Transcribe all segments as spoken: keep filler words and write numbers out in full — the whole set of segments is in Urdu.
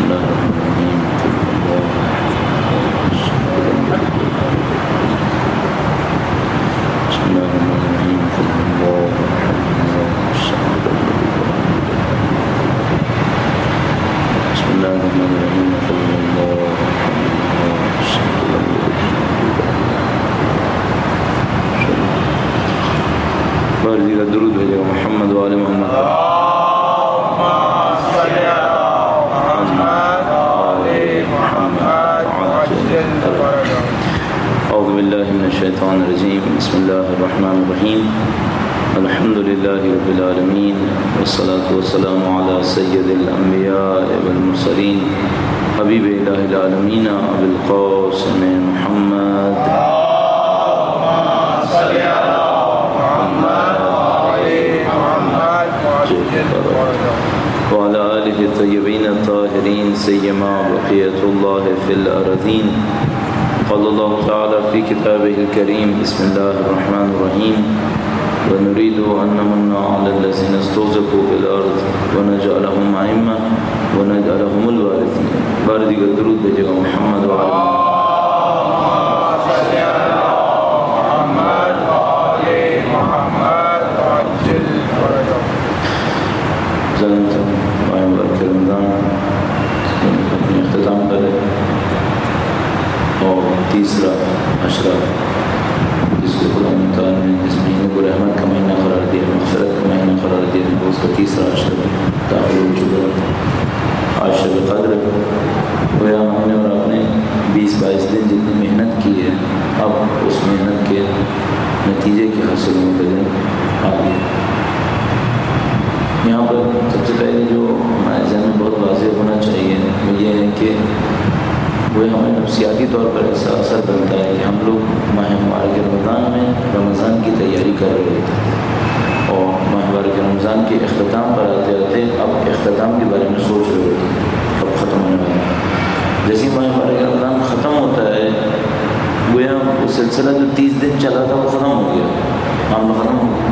الله الرحمن الرحيم قل الله بسم الله الرحمن الرحيم قل الله بارزی کا درود بھیجے گا محمد و آل محمد اعوذ باللہ من الشیطان الرجیم بسم اللہ الرحمن الرحیم الحمد للہ رب العالمین والصلاة والسلام علی سید الانبیاء والمرسلین حبیب الہ العالمین ابی القاسم محمد وعلى آله الطيبين الطاهرين سيما بقية الله في الأرضين قال الله تعالى في كتابه الكريم بسم الله الرحمن الرحيم ونريد أن نمن على الذين استضعفوا في الأرض ونجعلهم أئمة ونجعلهم الوارثين بارد الدرود بجاه محمد وعلى اختتام کرے اور تیسرا عشرہ جس کو خدا تعالیٰ نے جس مہینے کو رحمت کا مہینہ قرار دیا مغفرت کا مہینہ قرار دیا اس کا تیسرا عشرہ داخل ہو چکا آج شب قدر گویا ہم نے اور آپ نے بیس بائیس دن جتنی محنت کی ہے اب اس محنت کے نتیجے کے حاصل ہونے کے دن آ گئے یہاں پر سب سے پہلے جو ہمارے ذہن میں بہت واضح ہونا چاہیے وہ یہ ہے کہ وہ ہمیں نفسیاتی طور پر ایسا اثر بنتا ہے کہ ہم لوگ ماہ مبارک رمضان میں رمضان کی تیاری کر رہے تھے اور ماہ مبارک رمضان کے اختتام پر آتے آتے اب اختتام کے بارے میں سوچ رہے ہوتے ہیں کب ختم ہونے والا جیسے ماہ مبارک رمضان ختم ہوتا ہے وہ وہ سلسلہ جو تیس دن چلا تھا وہ ختم ہو گیا معاملہ ختم ہو گیا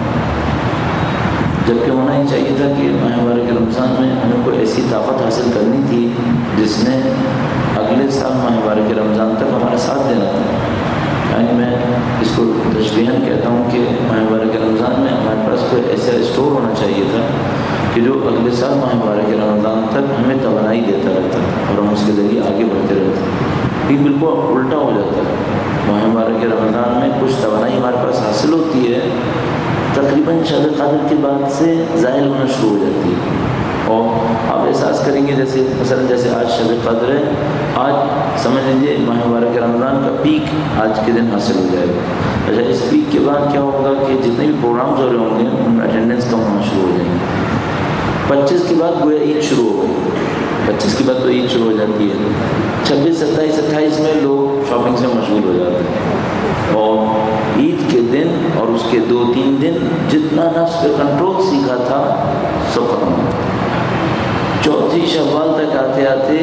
جبکہ ہونا ہی چاہیے تھا کہ ماہ مبارک رمضان میں ہمیں کوئی ایسی طاقت حاصل کرنی تھی جس نے اگلے سال ماہ مبارک رمضان تک ہمارا ساتھ دینا تھا یعنی میں اس کو تشبیہاً کہتا ہوں کہ ماہ مبارک رمضان میں ہمارے پاس کوئی ایسا اسٹور ہونا چاہیے تھا کہ جو اگلے سال ماہ مبارک رمضان تک ہمیں توانائی دیتا رہتا اور ہم اس کے ذریعے آگے بڑھتے رہتے یہ بالکل الٹا ہو جاتا ہے ماہ مبارک رمضان میں کچھ توانائی ہمارے پاس حاصل ہوتی ہے تقریباً شب قدر کے بعد سے ظاہر ہونا شروع ہو جاتی ہے اور آپ احساس کریں گے جیسے مثلا جیسے آج شب قدر ہے آج سمجھ لیجیے ماہ مبارک رمضان کا پیک آج کے دن حاصل ہو جائے گا اچھا اس پیک کے بعد کیا ہوگا کہ جتنے بھی پروگرامز ہو رہے ہوں گے ان میں اٹینڈنس کم ہونا شروع ہو جائیں گے پچیس کے بعد گویا عید شروع ہو گئی پچیس کے بعد تو عید شروع ہو جاتی ہے چھبیس ستائیس اٹھائیس میں لوگ شاپنگ سے مشغول ہو جاتے ہیں اور عید کے دن اور اس کے دو تین دن جتنا نفس پہ کنٹرول سیکھا تھا سب ختم ہو چوتھی شوال تک آتے آتے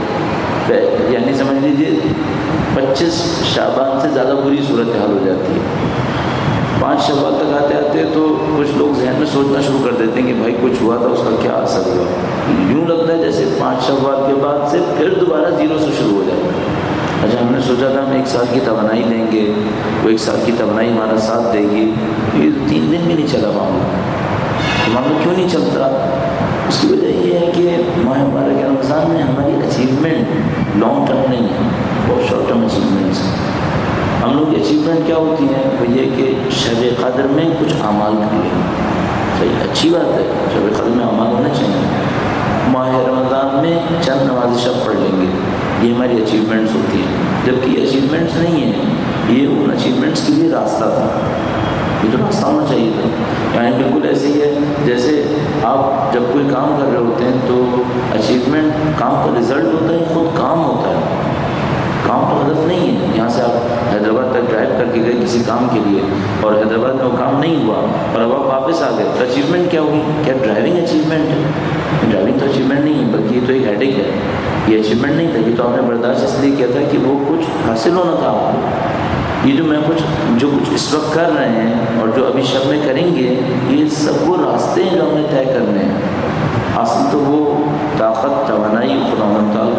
یعنی سمجھ لیجیے پچیس شعبان سے زیادہ بری صورتحال ہو جاتی ہے پانچ شوال تک آتے آتے تو کچھ لوگ ذہن میں سوچنا شروع کر دیتے ہیں کہ بھائی کچھ ہوا تھا اس کا کیا اثر ہوا یوں لگتا ہے جیسے پانچ شوال کے بعد سے پھر دوبارہ زیرو سے شروع ہو جاتا ہے اچھا ہم نے سوچا تھا ہم ایک سال کی توانائی دیں گے وہ ایک سال کی توانائی ہمارا ساتھ دے گی یہ تین دن بھی نہیں چلا معاملہ معاملہ کیوں نہیں چلتا اس کی وجہ یہ ہے کہ ماہ مبارک رمضان میں ہماری اچیومنٹ لانگ ٹرم نہیں ہے بہت شارٹ ٹرم اچیومنٹس ہیں ہم لوگ کی اچیومنٹ کیا ہوتی ہیں وہ یہ کہ شب قدر میں کچھ اعمال کیے صحیح اچھی بات ہے شب قدر میں اعمال ہونا چاہیے ماہ رمضان میں چند نماز شب پڑھ لیں گے یہ ہماری اچیومنٹس ہوتی ہیں جبکہ یہ اچیومنٹس نہیں ہیں یہ ان اچیومنٹس کے لیے راستہ تھا یہ تو راستہ ہونا چاہیے تھا یعنی بالکل ایسے ہی ہے جیسے آپ جب کوئی کام کر رہے ہوتے ہیں تو اچیومنٹ کام کا رزلٹ ہوتا ہے خود کام ہوتا ہے کام کا ہدف نہیں ہے یہاں سے آپ حیدرآباد تک ڈرائیو کر کے گئے کسی کام کے لیے اور حیدرآباد میں وہ کام نہیں ہوا اور اب آپ واپس آ گئے تو اچیومنٹ کیا ہوگی کیا ڈرائیونگ اچیومنٹ ہے ڈرائیونگ تو اچیومنٹ نہیں ہے بلکہ یہ تو ایک ہیڈک ہے یہ اچیومنٹ نہیں تھا یہ تو آپ نے برداشت اس لیے کیا تھا کہ وہ کچھ حاصل ہونا تھا آپ کو یہ جو میں کچھ جو کچھ اس وقت کر رہے ہیں اور جو ابھی شب میں کریں گے یہ سب وہ راستے ہیں جو ہم نے طے کرنے ہیں اصل تو وہ طاقت توانائی خدا تعالیٰ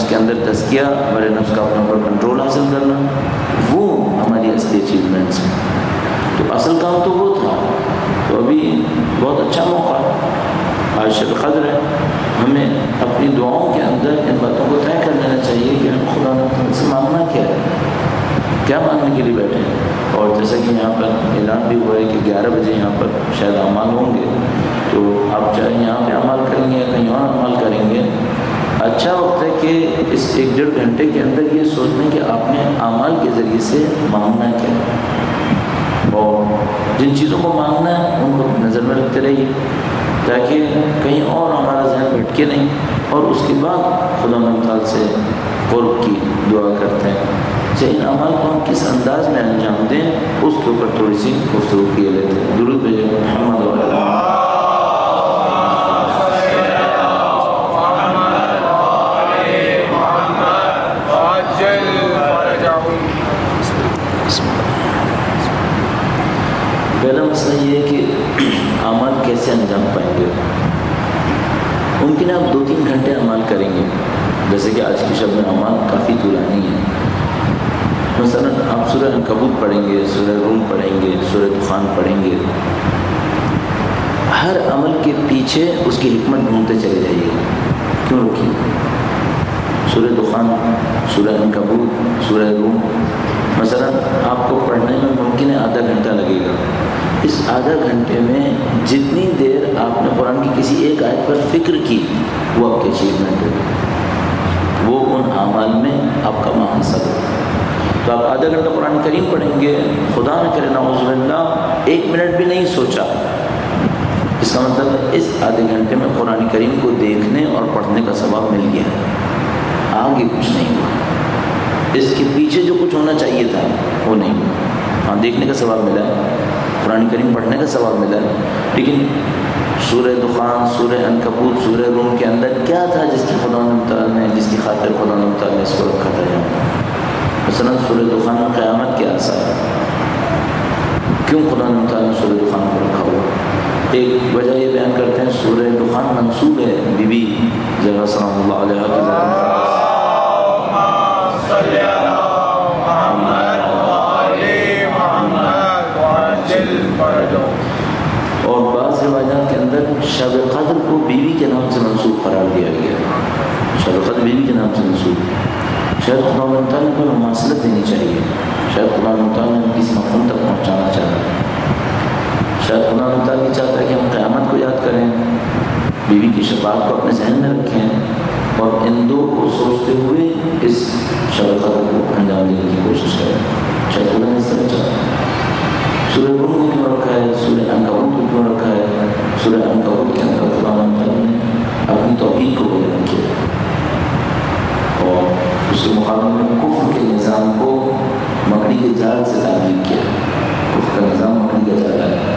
کے اندر تزکیہ، ہمارے نفس کا اپنے اوپر کنٹرول حاصل کرنا، وہ ہماری اصلی اچیومنٹس ہیں۔ تو اصل کام تو وہ تھا، تو ابھی بہت اچھا موقع آج شب قدر ہے، ہمیں اپنی دعاؤں کے اندر ان باتوں کو طے کر لینا چاہیے کہ ہم خدا تعالیٰ سے مانگنا کیا ہے، کیا مانگنے کے لیے بیٹھے ہیں۔ اور جیسا کہ یہاں پر اعلان بھی ہوا ہے کہ گیارہ بجے یہاں پر شاید اعمال ہوں گے، تو آپ چاہے یہاں پہ اعمال کریں گے یا کہیں اور اعمال کریں گے، اچھا وقت ہے کہ اس ایک ڈیڑھ گھنٹے کے اندر یہ سوچنے کہ آپ نے اعمال کے ذریعے سے مانگنا کیا ہے، اور جن چیزوں کو مانگنا ہے ان کو نظر میں رکھتے رہیے تاکہ کہیں اور ہمارا ذہن بھٹکے نہیں، اور اس کے بعد خدا تعالیٰ سے قرب کی دعا کرتے ہیں۔ چاہے ان اعمال کو ہم کس انداز میں انجام دیں اس کے اوپر تھوڑی سی گفتگو کیے لیتے ہیں۔ درود بھیجیں محمد و پہلا مسئلہ یہ ہے کہ اعمال کیسے انجام پائیں گے۔ ممکن ہے آپ دو تین گھنٹے اعمال کریں گے، جیسے کہ آج کی شب میں اعمال کافی طولانی ہے۔ مثلا آپ سورہ عنکبوت پڑھیں گے، سورہ روم پڑھیں گے، سورہ دخان پڑھیں گے، ہر عمل کے پیچھے اس کی حکمت ڈھونڈتے چلے جائیے، کیوں رکیے؟ سورہ دخان، سورہ عنکبوت، سورہ روم مثلا آپ کو پڑھنے میں ممکن ہے آدھا گھنٹہ لگے گا، اس آدھا گھنٹے میں جتنی دیر آپ نے قرآن کی کسی ایک آیت پر فکر کی وہ آپ کی اچیومنٹ ہے، وہ ان اعمال میں آپ کا محاسب ہے۔ تو آپ آدھا گھنٹہ قرآن کریم پڑھیں گے، خدا نہ کرے نعوذ باللہ ایک منٹ بھی نہیں سوچا، اس کا مطلب ہے اس آدھے گھنٹے میں قرآن کریم کو دیکھنے اور پڑھنے کا ثواب مل گیا، آگے کچھ نہیں ہوا، اس کے پیچھے جو کچھ ہونا چاہیے تھا وہ نہیں ہوا۔ ہاں دیکھنے کا ثواب ملا ہے، قرآن کریم پڑھنے کا ثواب ملا ہے، لیکن سورہ دخان، سورہ عنکبوت، سورہ روم کے اندر کیا تھا جس کی خدا تعالیٰ نے جس کی خاطر خدا تعالیٰ نے اس کو رکھا تھا یہاں؟ مثلا سورہ دخان میں قیامت کے آثار، کیوں خدا تعالیٰ نے سورہ دخان کو رکھا ہوا؟ ایک وجہ یہ بیان کرتے ہیں سورہ دخان منسوب ہے بی بی زہرا سلام اللہ علیہ کی زبان، اور بعض روایات کے اندر شب قدر کو بیوی کے نام سے منسوب قرار دیا گیا ہے، شب قدر بیوی کے نام سے منسوب، شاید خدا تعالیٰ کو مماثلت دینی چاہیے، شاید خدا تعالیٰ نے کسی مفہوم تک پہنچانا چاہتا ہے، شاید خدا تعالیٰ چاہتا ہے کہ ہم قیامت کو یاد کریں، بیوی کی شفاعت کو اپنے ذہن میں رکھیں، اور ان دو کو سوچتے ہوئے اس شب قدر کو انجام دینے کی کوشش کریں، شاید خدا نے اس طرح چاہتا ہے۔ سورہ روم کو کیوں رکھا ہے، سورہ عنکبوت کو کیوں رکھا ہے؟ سورہ عنکبوت کے اندر خدا تعالیٰ نے اپنی توحید کو بیان کیا، اور اس کے مقابلے میں کفر کے نظام کو مکڑی کے جال سے تعبیر کیا، کفر کا نظام مکڑی کا جال ہے،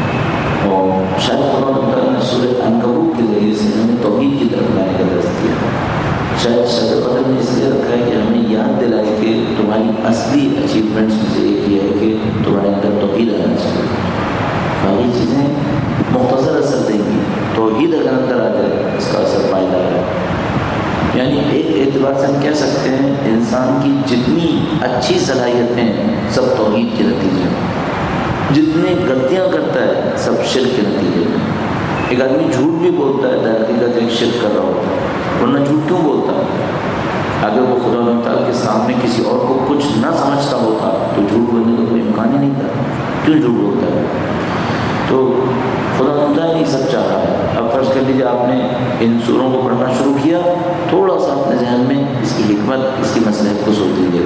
اور شاید خدا تعالیٰ نے سورہ عنکبوت کے ذریعے سے ہمیں توحید کی طرف لانے کا درس دیا، شاید شب قدر نے اس لیے رکھا ہے کہ ہمیں یاد دلائے کہ تمہاری اصلی اچیومنٹس میں سے ایک یہ ہے کہ تمہارے اندر توحید آنا چاہیے، باقی چیزیں مختصر اثر دیں گی، توحید اگر اندر آ جائے اس کا اثر پائیدار ہے۔ یعنی ایک اعتبار سے ہم کہہ سکتے ہیں انسان کی جتنی اچھی صلاحیتیں سب توحید کے نتیجے ہیں، جتنے غلطیاں کرتا ہے سب شرک کے نتیجے ہیں۔ ایک آدمی جھوٹ بھی بولتا ہے در حقیقت ایک شرک کر رہا ہوتا ہے، ورنہ جھوٹ کیوں بولتا ہے؟ اگر وہ خدا تعالیٰ کے سامنے کسی اور کو کچھ نہ سمجھتا ہوتا تو جھوٹ بولنے کا کوئی امکان ہی نہیں تھا، کیوں جھوٹ بولتا ہے؟ تو خدا تعالیٰ نے سب چاہا ہے۔ اب فرض کر لیجیے آپ نے ان سوروں کو پڑھنا شروع کیا، تھوڑا سا اپنے ذہن میں اس کی حکمت، اس کی مصلحت کو سوچ لیجیے،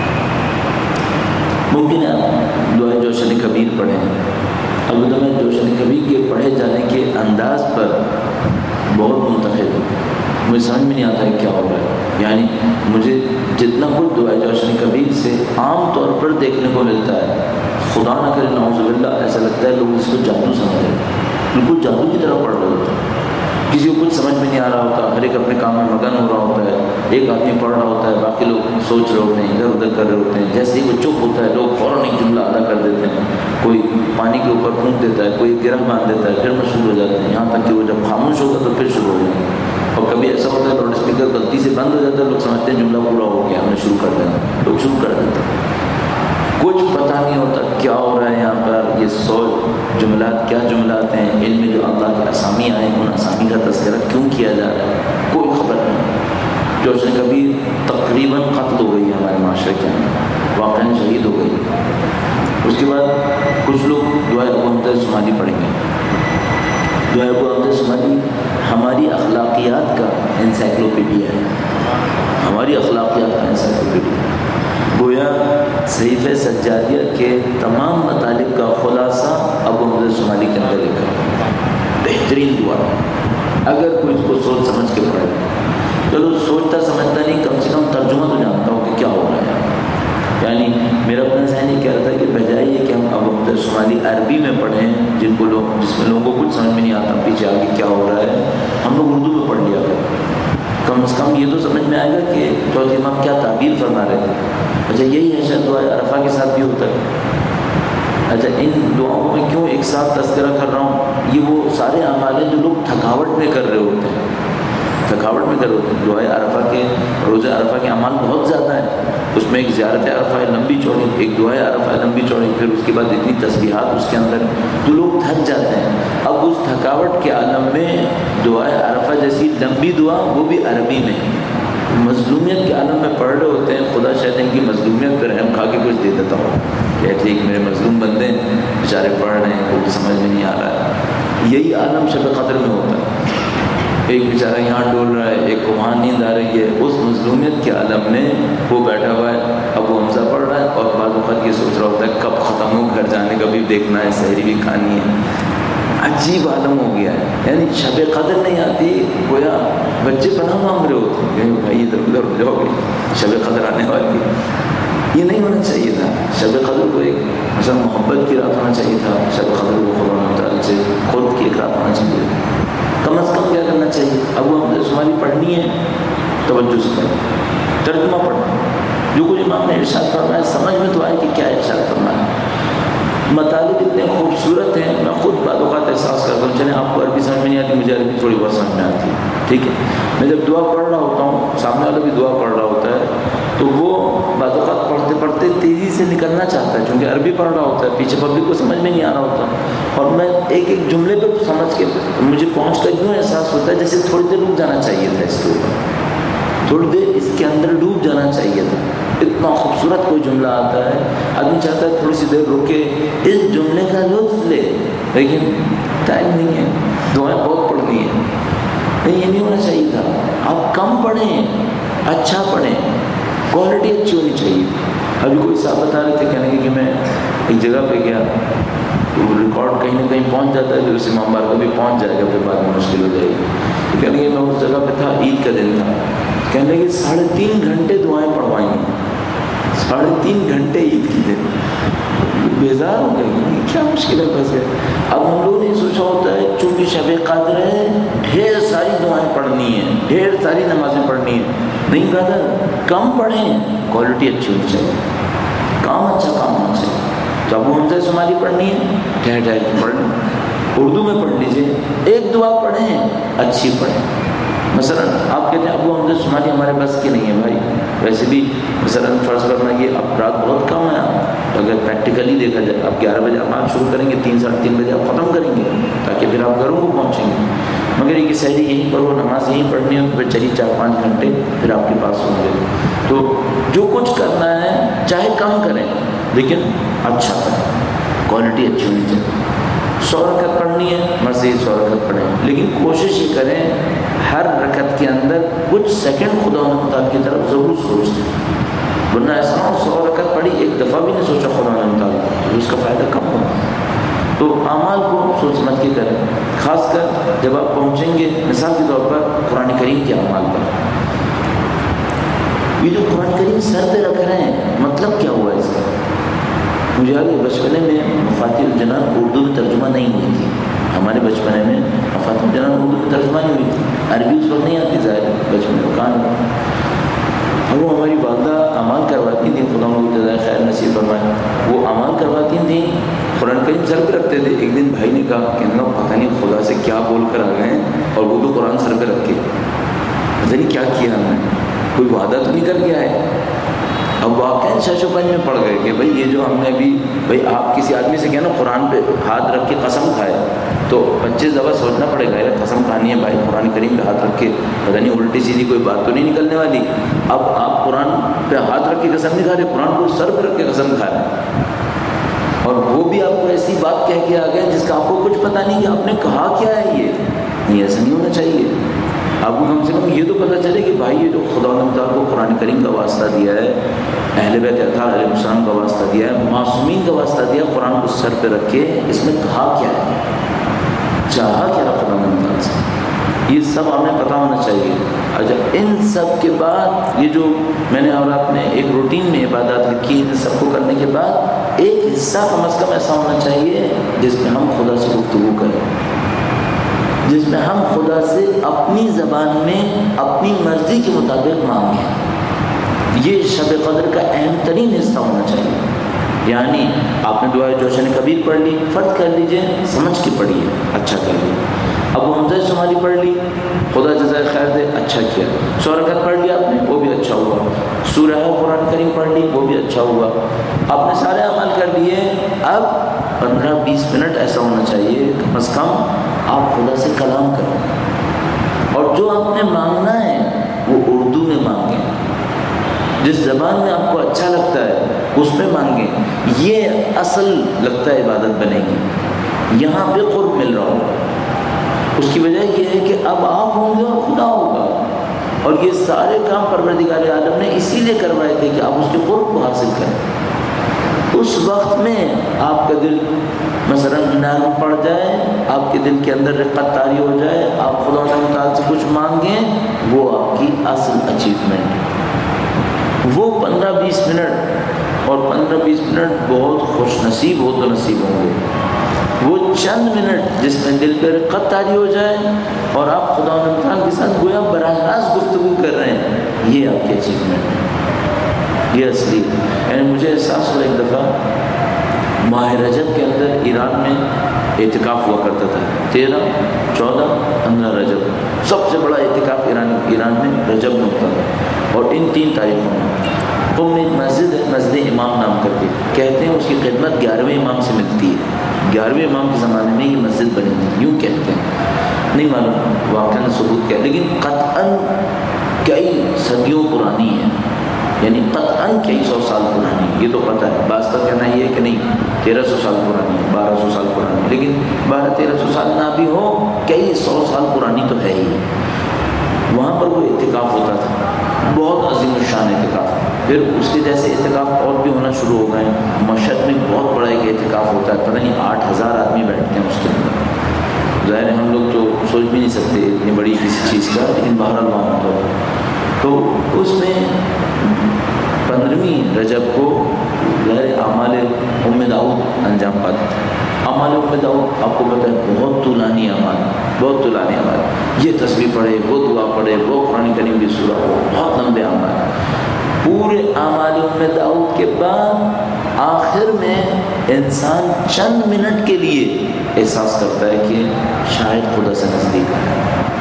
ممکن ہے آپ دعائے جوشن کبیر پڑھیں، البتہ میں جوشن کبیر کے پڑھے جانے کے انداز پر بہت منتخب ہوں، مجھے سمجھ میں نہیں آتا ہے کیا ہو رہا ہے، یعنی مجھے جتنا کچھ دعائے جوشن کبیر سے عام طور پر دیکھنے کو ملتا ہے، خدا نہ کرے نعوذ باللہ ایسا لگتا ہے لوگ اس کو جادو سمجھ رہے ہیں، بالکل جادو کی طرح پڑھ رہے ہوتے ہیں، کسی کو کچھ سمجھ میں نہیں آ رہا ہوتا، ہر ایک اپنے کام میں مگن ہو رہا ہوتا ہے، ایک آدمی پڑھ رہا ہوتا ہے، باقی لوگ سوچ رہے ہوتے ہیں، ادھر ادھر کر رہے ہوتے ہیں، جیسے ہی وہ چپ ہوتا ہے لوگ فوراً ایک جملہ ادا کر دیتے ہیں، کوئی پانی کے اوپر پھونک دیتا ہے، کوئی گرہ باندھ دیتا ہے، پھر مشہور ہو جاتے ہیں، یہاں تک کہ وہ جب خاموش ہوگا تو پھر شروع ہو جائیں گے، اور کبھی ایسا ہوتا ہے لاؤڈ اسپیکر غلطی سے بند ہو جاتا ہے لوگ سمجھتے ہیں جملہ پورا ہو گیا، ہم نے شروع کر دینا، لوگ شروع کر دیتے ہیں، کچھ پتہ نہیں ہوتا کیا ہو رہا ہے یہاں پر، یہ سو جملات کیا جملات ہیں، علم میں جو اللہ کے اسامی آئے ان اسامی کا تذکرہ کیوں کیا جا رہا ہے، کوئی خبر نہیں۔ جوشن کبیر تقریباً قتل ہو گئی ہے ہمارے معاشرے کے اندر، واقعاً شہید ہو گئی۔ اس کے بعد کچھ لوگ دعائے ابو حمزہ شمالی پڑھیں گے۔ دعائے ابو حمزہ شمالی ہماری اخلاقیات کا انسائکلوپیڈیا ہے، ہماری اخلاقیات کا انسائکلوپیڈیا، گویا صحیفہ سجادیہ کے تمام مطالب کا خلاصہ ابو حمزہ شمالی کے اندر لکھا ہے۔ بہترین دعا، اگر کوئی اس کو سوچ سمجھ کے پڑھے، چلو سوچتا سمجھتا نہیں، کم سے کم ترجمہ تو جانتا ہوں کہ کیا ہو رہا ہے۔ یعنی میرا اپنا ذہن یہ کہہ رہا تھا کہ بجائے یہ کہ ہم ابو حمزہ شمالی عربی میں پڑھیں، جن کو لوگ جس میں لوگوں کو کچھ سمجھ میں نہیں آتا پیچھے آگے کیا ہو رہا ہے، ہم لوگ اردو میں پڑھ لیا کریں، کم از کم یہ تو سمجھ میں آئے گا کہ چوتھے امام کیا تعبیر فرما رہے تھے۔ اچھا یہی ہے شاید دعائے عرفہ کے ساتھ بھی ہوتا ہے۔ اچھا ان دعاؤں کو میں کیوں ایک ساتھ تذکرہ کر رہا ہوں، یہ وہ سارے اعمال ہیں جو لوگ تھکاوٹ میں کر رہے ہوتے ہیں، تھکاوٹ میں کر رہے ہوتے ہیں۔ دعائے عرفہ کے روزہ عرفہ کے اعمال بہت زیادہ ہیں، اس میں ایک زیارت عرفہ ہے لمبی چوڑی، ایک دعائے عرفہ ہے لمبی چوڑی، پھر اس کے بعد اتنی تسبیحات اس کے اندر، تو لوگ تھک جاتے ہیں۔ اب اس تھکاوٹ کے عالم میں دعائے عرفہ جیسی لمبی دعا، وہ بھی عربی میں، مظلومیت کے عالم میں پڑھ رہے ہوتے ہیں، خدا شاید ان کی مظلومیت پر رحم کھا کے کچھ دے دیتا ہوں کہ ٹھیک میرے مظلوم بندے بیچارے پڑھ رہے ہیں، کچھ سمجھ میں نہیں آ رہا ہے۔ یہی عالم شب قدر میں ہوتا ہے، ایک بیچارہ یہاں ڈول رہا ہے، ایک کو وہاں نیند آ رہی ہے، اس مظلومیت کے عالم میں وہ بیٹھا ہوا ہے، ابو حمزہ پڑھ رہا ہے اور بعض وقت یہ سوچ رہا ہوتا ہے کب ختم ہو، گھر جانے کا بھی دیکھنا ہے، سحری بھی کھانی ہے۔ عجیب عالم ہو گیا ہے، یعنی شب قدر نہیں آتی، گویا بچے پناہ مانگ رہے ہوتے ہیں، بھائی ادھر ادھر ہو جاؤ گے، شب قدر آنے والی ہے۔ یہ نہیں ہونا چاہیے تھا، شب قدر کو ایک مثلا محبت کی رات ہونا چاہیے تھا، شب قدر کو خدا تعالیٰ سے خود کی ایک رات ہونا چاہیے تھا۔ کم از کم کیا کرنا چاہیے، ابو حمزہ شمالی پڑھنی ہے توجہ سے پڑھیں، ترجمہ پڑھنا، جو کچھ امام نے ارشاد فرمایا سمجھ میں تو آئے کہ کیا ارشاد فرمایا۔ مطالب اتنے خوبصورت ہیں، میں خود بعض اوقات احساس کرتا ہوں، چلیں آپ کو عربی سمجھ میں نہیں آتی، مجھے عربی تھوڑی بہت سمجھ میں آتی ہے، ٹھیک ہے، میں جب دعا پڑھ رہا ہوتا ہوں، سامنے والا بھی دعا پڑھ رہا ہوتا ہے، تو وہ بعض اوقات پڑھتے پڑھتے تیزی سے نکلنا چاہتا ہے، چونکہ عربی پڑھ رہا ہوتا ہے، پیچھے پبلک کو سمجھ میں نہیں آ رہا ہوتا، اور میں ایک ایک جملے پہ سمجھ کے مجھے پہنچ کر یوں احساس ہوتا ہے جیسے تھوڑی دیر رک جانا چاہیے تھا، اس کے اوپر تھوڑی دیر اس کے اندر ڈوب جانا چاہیے تھا۔ اتنا خوبصورت کوئی جملہ آتا ہے، آدمی چاہتا ہے تھوڑی سی دیر رکے، اس جملے کا لطف لے، لیکن ٹائم نہیں ہے، دعائیں بہت پڑھنی ہیں، نہیں یہ نہیں ہونا چاہیے تھا۔ آپ کم پڑھیں، اچھا پڑھیں، کوالٹی اچھی ہونی چاہیے۔ ابھی کوئی صاحب بتا رہے تھے، کہنے کہ میں ایک جگہ پہ گیا، تو ریکارڈ کہیں نہ کہیں پہنچ جاتا ہے، جو اس امام بار کا بھی پہنچ جائے گا، پھر بعد میں مشکل ہو جائے گی۔ کہنے کہ میں اس جگہ پہ تھا، عید کا دن تھا، کہنے کہ ساڑھے تین گھنٹے دعائیں پڑھوائیں گے، ساڑھے تین گھنٹے عید کی دن، بیزار ہو گئے، کیا مشکل ہے پھنس گئے۔ اب ہم لوگوں نے سوچا ہوتا ہے چونکہ شب قدر ہے، ڈھیر ساری دعائیں پڑھنی ہیں، ڈھیر ساری نمازیں پڑھنی ہیں، نہیں برادر، کم پڑھیں، کوالٹی اچھی ہونی چاہیے، کام اچھا کام ہونا چاہیے۔ تو ابو حمزہ شمالی پڑھنی ہے، ٹھہر ٹھہر کے پڑھ لیں، اردو میں پڑھ لیجئے، ایک دعا پڑھیں، اچھی پڑھیں۔ مثلا آپ کہتے ہیں ابو حمزہ شمالی ہمارے بس کی نہیں ہے، بھائی ویسے بھی مثلا فرض کرنا یہ افراد بہت کم ہیں، اگر پریکٹیکلی دیکھا جائے آپ گیارہ بجے اعمال شروع کریں گے، تین ساڑھے تین بجے آپ ختم کریں گے، تاکہ پھر آپ گھروں کو پہنچیں گے، مگر یہ کہ سحری یہیں پر وہ نماز یہیں پڑھنی ہے، تو پھر چلیے چار پانچ گھنٹے پھر آپ کے پاس ہوں گے۔ تو جو کچھ کرنا ہے چاہے کم کریں لیکن اچھا کریں، کوالٹی اچھی ہونی چاہیے۔ سو رکعت پڑھنی ہے، مزید سو رکعت پڑھیں، لیکن کوشش یہ کریں ہر رکعت کے اندر کچھ سیکنڈ خدا و تعالیٰ کی طرف ضرور سوچ دیں، ورنہ ایسا ہو سو رکعت پڑھی ایک دفعہ بھی نہیں سوچا خدا و تعالیٰ، تو اس کا فائدہ کم ہوگا۔ تو اعمال کو سوچ سمجھ کے کریں، خاص کر جب آپ پہنچیں گے مثال کے طور پر قرآن کریم کے اعمال پر، یہ جو قرآن کریم سر پہ رکھ رہے ہیں مطلب کیا ہوا اس کا؟ مجھے آگے بچپنے میں مفاتیح الجنان اردو میں ترجمہ نہیں ہوئی تھی، ہمارے بچپنے میں مفاتیح الجنان اردو میں ترجمہ نہیں ہوئی تھی، عربی اس وقت نہیں آتی ظاہر بچپن میں کہاں، اور وہ ہماری والدہ اعمال کرواتی تھیں، خدا ان کو جزائے خیر نصیب فرمائے، وہ اعمال کرواتی تھیں، قرآن کریم سر پہ رکھتے تھے۔ ایک دن بھائی نے کہا کہ نا پتہ نہیں خدا سے کیا بول کر آ گئے ہیں، اور وہ تو قرآن سر پہ رکھ کے پتہ نہیں کیا کیا ہم نے، کوئی وعدہ تو نہیں کر کے آئے. اب واقعی شش و پنج میں پڑ گئے کہ بھئی یہ جو ہم نے ابھی بھئی آپ کسی آدمی سے کہنا قرآن پہ ہاتھ رکھ کے قسم کھائے تو پچیس دفعہ سوچنا پڑے گا یار قسم کھانی ہے بھائی قرآن کریم پہ ہاتھ رکھ کے پتہ نہیں الٹی سیدھی کوئی بات تو نہیں نکلنے والی. اب آپ قرآن پہ ہاتھ رکھ کے قسم نہیں کھا رہے, قرآن کو سر پہ رکھ کے قسم کھا رہے ہیں, اور وہ بھی آپ کو ایسی بات کہہ کے آ گئے جس کا آپ کو کچھ پتہ نہیں کہ آپ نے کہا کیا ہے. یہ نہیں, ایسا نہیں ہونا چاہیے. آپ کو کم سے کم یہ تو پتہ چلے کہ بھائی یہ جو خدا نے تعالیٰ کو قرآن کریم کا واسطہ دیا ہے, اہل بیت اطہار علیہ السلام کا واسطہ دیا ہے, معصومین کا واسطہ دیا, قرآن کو سر پہ رکھ کے اس میں کہا کیا ہے, چاہا کیا رہا خدا نے تعالیٰ سے, یہ سب ہمیں پتہ ہونا چاہیے. اچھا ان سب کے بعد یہ جو میں نے اور آپ نے ایک روٹین میں عبادات لکھی, ان سب کو کرنے کے بعد ایک حصہ کم از کم ایسا ہونا چاہیے جس میں ہم خدا سے گفتگو کریں, جس میں ہم خدا سے اپنی زبان میں اپنی مرضی کے مطابق مانگیں. یہ شب قدر کا اہم ترین حصہ ہونا چاہیے. یعنی آپ نے دعائے جوشن کبیر پڑھ لی, فرض کر لیجئے سمجھ کے پڑھیے, اچھا کر لیے. ابو حمزہ شمالی پڑھ لی, خدا جزائے خیر دے, اچھا کیا. سو رکعت پڑھ لیا آپ نے, وہ بھی اچھا ہوا. سورہ قرآن کریم پڑھ لی, وہ بھی اچھا ہوا. آپ نے سارے عمل کر لیے. اب پندرہ بیس منٹ ایسا ہونا چاہیے کم از کم آپ خدا سے کلام کریں, اور جو آپ نے مانگنا ہے وہ اردو میں مانگیں, جس زبان میں آپ کو اچھا لگتا ہے اس میں مانگیں. یہ اصل لگتا ہے عبادت بنے گی. یہاں پہ قرب مل رہا ہوگا. اس کی وجہ یہ ہے کہ اب آپ ہوں گے اور خدا ہوگا, اور یہ سارے کام پروردگار عالم نے اسی لیے کروائے تھے کہ آپ اس کے قرب کو حاصل کریں. اس وقت میں آپ کا دل مثلا نرم پڑ جائے, آپ کے دل کے اندر رقت طاری ہو جائے, آپ خدا تعالیٰ سے کچھ مانگیں, وہ آپ کی اصل اچیومنٹ ہے. وہ پندرہ بیس منٹ, اور پندرہ بیس منٹ بہت خوش نصیب ہو تو نصیب ہوں گے. وہ چند منٹ جس میں دل پہ رقت طاری ہو جائے اور آپ خدا تعالیٰ کے ساتھ گویا براہ راست گفتگو کر رہے ہیں, یہ آپ کی اچیومنٹ ہے, یہ اصلی. یعنی مجھے احساس ہوا ایک دفعہ ماہ رجب کے اندر ایران میں اعتکاف ہوا کرتا تھا, تیرہ چودہ پندرہ رجب, سب سے بڑا اعتکاف ایران ایران میں رجب میں ہوتا تھا. اور ان تین تاریخوں میں قم میں ایک مسجد ہے, مسجد امام نام کر کے کہتے ہیں, اس کی خدمت گیارہویں امام سے ملتی ہے. گیارہویں امام کے زمانے میں یہ مسجد بنی تھی, یوں کہتے ہیں, نہیں معلوم واقعاً ثبوت کیا, لیکن قطعاً کئی صدیوں پرانی ہے, یعنی قطعاً کئی سو سال پرانی. یہ تو پتہ ہے. بعض کا کہنا یہ ہے کہ نہیں تیرہ سو سال پرانی ہے, بارہ سو سال پرانی, لیکن بارہ تیرہ سو سال نہ بھی ہو, کئی سو سال پرانی تو ہے ہی. وہاں پر وہ اعتکاف ہوتا تھا, بہت عظیم الشان اعتکاف. پھر اس کے جیسے اعتکاف اور بھی ہونا شروع ہو گئے. مشہد میں بہت بڑا ایک اعتکاف ہوتا ہے, پتہ نہیں آٹھ ہزار آدمی بیٹھتے ہیں اس کے اندر. ظاہر ہے ہم لوگ تو سوچ بھی نہیں سکتے اتنی بڑی کسی چیز کا, لیکن بہرحال وہاں ہوتا ہے. تو اس میں پندرہویں رجب کو ظاہر اعمال ام داؤد انجام پاتے تھے. اعمال ام داؤد آپ کو پتہ ہے بہت طولانی اعمال, بہت طولانی اعمال. یہ تسبیح پڑھے, وہ دعا پڑھے, وہ قرآن کریم کی سورہ, بہت لمبے اعمال. پورے اعمال ام داؤد کے بعد آخر میں انسان چند منٹ کے لیے احساس کرتا ہے کہ شاید خدا سے نزدیک ہے.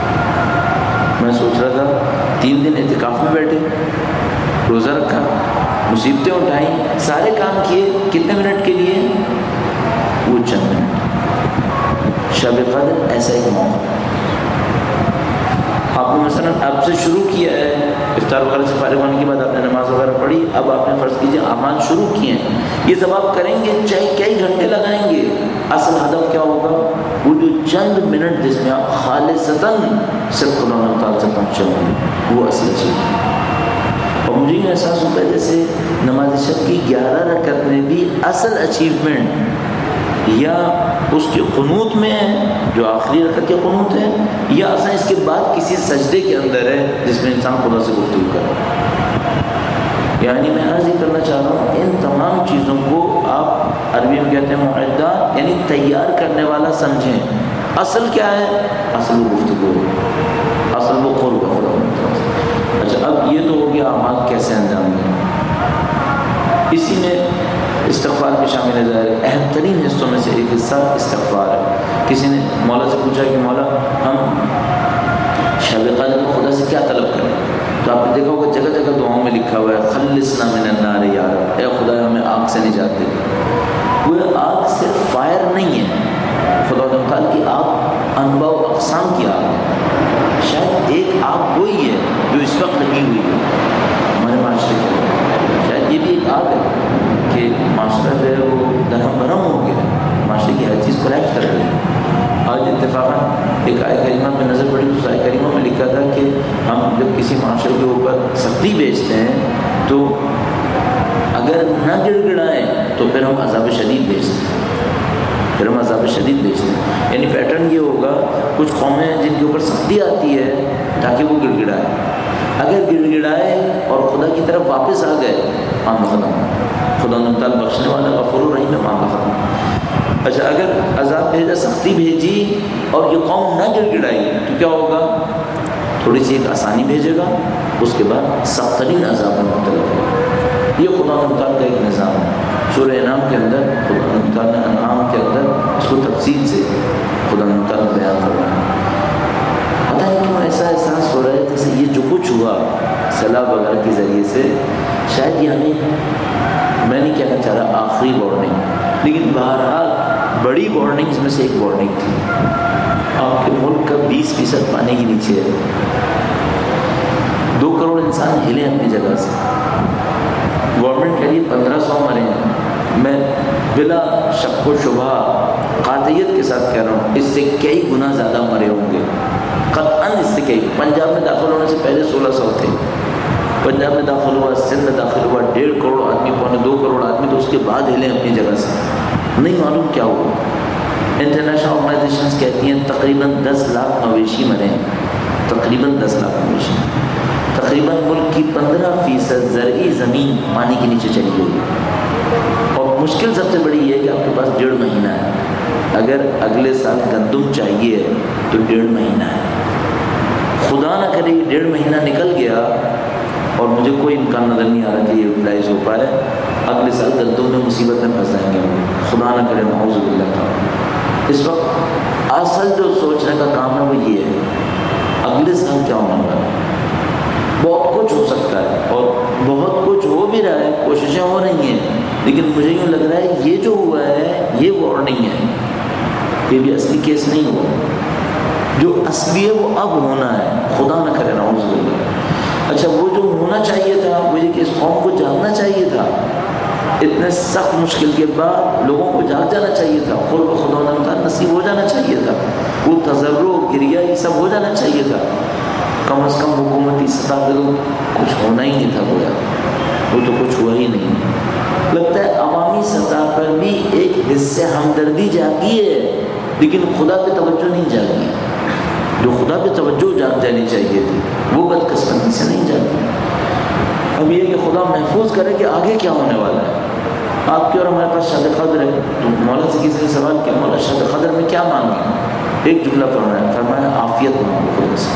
میں سوچ رہا تھا تین دن اعتکاف میں بیٹھے, روزہ رکھا, مصیبتیں اٹھائیں, سارے کام کیے, کتنے منٹ کے لیے؟ وہ چند منٹ. شب قدر ایسا ایک موقع. آپ نے مثلا اب سے شروع کیا ہے, افطار وغیرہ سے فارغ ہونے کے بعد آپ نے نماز وغیرہ پڑھی, اب آپ نے فرض کیجیے اعمال شروع کیے ہیں. یہ سب آپ کریں گے, چاہے کئی گھنٹے لگائیں گے, اصل ہدف کیا ہوگا؟ وہ جو چند منٹ جس میں آپ خالصتاً صرف خدا تعالیٰ سے پہنچے ہوں گے, وہ اصل چیز ہے. اور مجھے یہ احساس ہوتا ہے جیسے نماز شب کی گیارہ رکعت میں بھی اصل اچیومنٹ یا اس کے قنوت میں ہے, جو آخری رکعت کے قنوت ہے, یا اصلا اس کے بعد کسی سجدے کے اندر ہے جس میں انسان خدا سے گفتگو کرے. یعنی میں عرض یہ کرنا چاہ رہا ہوں, ان تمام چیزوں کو آپ عربی میں کہتے ہیں معدہ, یعنی تیار کرنے والا سمجھیں. اصل کیا ہے؟ اصل وہ گفتگو, اصل وہ قرب خدا. اچھا اب یہ تو ہو گیا اعمال کیسے انجام دیں. اسی میں استغفار بھی شامل ہے. ظاہر اہم ترین حصوں میں سے ایک حصہ استغفار ہے. کسی نے مولا سے پوچھا کہ مولا ہم شب قدر میں خدا سے کیا طلب کریں؟ تو آپ نے دیکھا ہوگا جگہ جگہ دعاؤں میں لکھا ہوا ہے خلصنا من النار یا رب، اے خدا ہمیں آگ سے نجات دے۔ وہ آگ صرف فائر نہیں ہے، خدا تعالیٰ کی آگ انواع و اقسام کی آگ ہے۔ شاید ایک آگ وہی ہے جو اس وقت لگی ہوئی ہے ہمارے معاشرے کے اندر، شاید یہ بھی ایک آگ ہے کہ معاشرہ جو ہے وہ درہم برہم ہو گیا، معاشرے کی ہر چیز کولیپس کر رہی ہے۔ آج اتفاقاً ایک آیت کریمہ میں نظر پڑی تو آیت کریمہ میں لکھا تھا کہ ہم جب کسی معاشرے کے اوپر سختی بھیجتے ہیں تو اگر نہ گڑ گڑائیں تو پھر ہم عذاب شدید بھیجتے ہیں، پھر ہم عذاب شدید بھیجتے ہیں۔ یعنی پیٹرن یہ ہوگا، کچھ قومیں ہیں جن کے اوپر سختی آتی ہے تاکہ وہ گڑ گڑائیں، اگر گڑ گڑائے اور خدا کی طرف واپس آ گئے معاملہ ختم، خدا نے تعالیٰ بخشنے والا غفور الرحیم ہے، معاملہ ختم۔ اچھا اگر عذاب بھیجا، سختی بھیجی اور یہ قوم نہ گڑ گڑائی تو کیا ہوگا؟ تھوڑی سی ایک آسانی بھیجے گا، اس کے بعد سخت ترین عذاب میں مبتلا ہوگا۔ یہ خدا تعالیٰ کا ایک نظام ہے۔ سورہ انعام کے اندر خدا تعالیٰ نے انعام کے اندر اس کو تفصیل سے خدا تعالیٰ بیان فرمایا۔ پتہ نہیں کیوں ایسا احساس ہو رہا ہے جیسے یہ جو کچھ ہوا سیلاب وغیرہ کے ذریعے سے، شاید یہ ہمیں، میں نہیں کہنا چاہ رہا آخری وارننگ، لیکن بہرحال بڑی وارننگز میں سے ایک وارننگ تھی۔ آپ کے ملک کا بیس فیصد پانی کے نیچے ہے، دو کروڑ انسان ہلے اپنی جگہ سے، گورنمنٹ کہہ رہی ہے پندرہ سو مرے ہیں۔ میں بلا شک و شبہ قاطعیت کے ساتھ کہہ رہا ہوں اس سے کئی گنا زیادہ مرے ہوں گے، قطعاً اس سے کئی۔ پنجاب میں داخل ہونے سے پہلے سولہ سو تھے، پنجاب میں داخل ہوا، سندھ میں داخل ہوا، ڈیڑھ کروڑ آدمی، پونے دو کروڑ آدمی تو اس کے بعد ہلے اپنی جگہ سے، نہیں معلوم کیا ہوا۔ انٹرنیشنل آرگنائزیشنز کہتی ہیں تقریباً دس لاکھ مویشی مرے ہیں، تقریباً دس لاکھ مویشی، تقریباً ملک کی پندرہ فیصد زرعی زمین پانی کے نیچے چلی گئی، اور مشکل سب سے بڑی یہ ہے کہ آپ کے پاس ڈیڑھ مہینہ ہے، اگر اگلے سال گندم چاہیے تو ڈیڑھ مہینہ ہے۔ خدا نہ کرے یہ ڈیڑھ مہینہ نکل گیا اور مجھے کوئی امکان نظر نہیں آ رہا کہ یہ یوٹیلائز ہو پائے، اگلے سال گندم میں مصیبت میں پھنس جائیں گے، خدا نہ کرے، نعوذ باللہ تعالیٰ۔ اس وقت اصل جو سوچنے کا کام ہے وہ یہ ہے اگلے سال کیا ہونے والا ہے۔ بہت کچھ ہو سکتا ہے اور بہت کچھ ہو بھی رہا ہے، کوششیں ہو رہی ہیں، لیکن مجھے یوں لگ رہا ہے یہ جو ہوا ہے یہ وارننگ ہے، یہ بھی اصلی کیس نہیں ہوا، جو اصلی ہے وہ اب ہونا ہے، خدا نہ کرے، نعوذ باللہ۔ اچھا وہ جو ہونا چاہیے تھا وہ یہ کہ اس قوم کو جاننا چاہیے تھا، اتنے سخت مشکل کے بعد لوگوں کو جاگ جانا چاہیے تھا، قرب خدا تعالیٰ نصیب ہو جانا چاہیے تھا، وہ تضرع گریہ یہ سب ہو جانا چاہیے تھا، کم از کم حکومتی سطح پہ تو کچھ ہونا ہی نہیں تھا، گویا وہ تو کچھ ہوا ہی نہیں۔ لگتا ہے عوامی سطح پر بھی ایک حصے ہمدردی جاگی ہے، لیکن خدا پہ توجہ نہیں جاگی، جو خدا پہ توجہ جاگ جانی چاہیے تھی وہ بدقسمتی سے نہیں جاگی۔ اب یہ کہ خدا محفوظ کرے کہ آگے کیا ہونے والا ہے۔ آپ کے اور ہمارے پاس شب قدر ہے، تو مولا سے کسی نے سوال کیا مولا شب قدر میں کیا مانگیں؟ ایک جملہ فرمایا فرمایا عافیت مانگو، خدا سے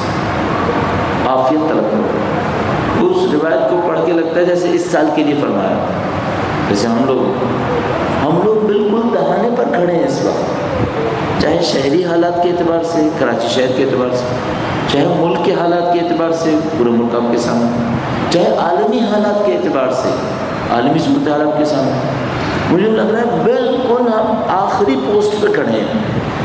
عافیت طلب کرو۔ اس روایت کو پڑھ کے لگتا ہے جیسے اس سال کے لیے فرمایا، جیسے ہم لوگ ہم لوگ بالکل دہانے پر کھڑے ہیں اس وقت، چاہے شہری حالات کے اعتبار سے، کراچی شہر کے اعتبار سے، چاہے ملک کے حالات کے اعتبار سے، پورے ملک آپ کے سامنے، چاہے عالمی حالات کے اعتبار سے، عالمی صورتحال آپ کے سامنے۔ مجھے لگ رہا ہے بالکل ہم آخری پوسٹ پہ کھڑے ہیں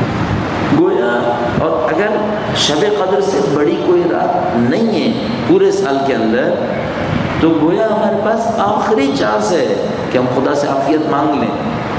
گویا، اور اگر شب قدر سے بڑی کوئی رات نہیں ہے پورے سال کے اندر تو گویا ہمارے پاس آخری چانس ہے کہ ہم خدا سے عافیت مانگ لیں۔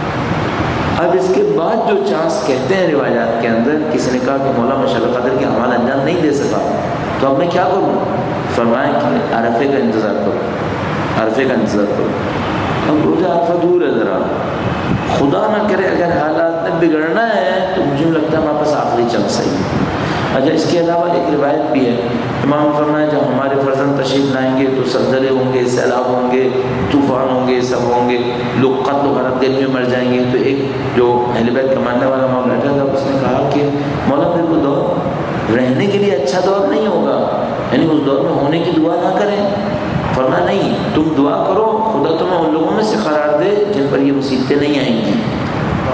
اب اس کے بعد جو چانس کہتے ہیں روایات کے اندر، کسی نے کہا کہ مولا میں شب قدر کے اعمال انجام نہیں دے سکا تو اب میں کیا کروں؟ فرمایا کہ عرفے کا انتظار کرو، عرفے کا انتظار کرو۔ اب روزہ عرفہ دور ہے ذرا، خدا نہ کرے اگر حالات میں بگڑنا ہے تو مجھے لگتا ہے ہمارے پاس آخری چانس ہے۔ اچھا اس کے علاوہ ایک روایت بھی ہے، امام فرمایا جب ہمارے فرزند تشریف لائیں گے تو زلزلے ہوں گے، سیلاب ہوں گے، طوفان ہوں گے، سب ہوں گے، لوگ قتل و غارت گرمی میں مر جائیں گے۔ تو ایک جو اہل بیت کا ماننے والا امام بیٹھا تھا، اس نے کہا کہ مولا پھر وہ دور رہنے کے لیے اچھا دور نہیں ہوگا، یعنی اس دور میں ہونے کی دعا نہ کریں۔ فرمایا نہیں، تم دعا کرو خدا تمہیں ان لوگوں میں سے قرار دے جن پر یہ مصیبتیں نہیں آئیں گی۔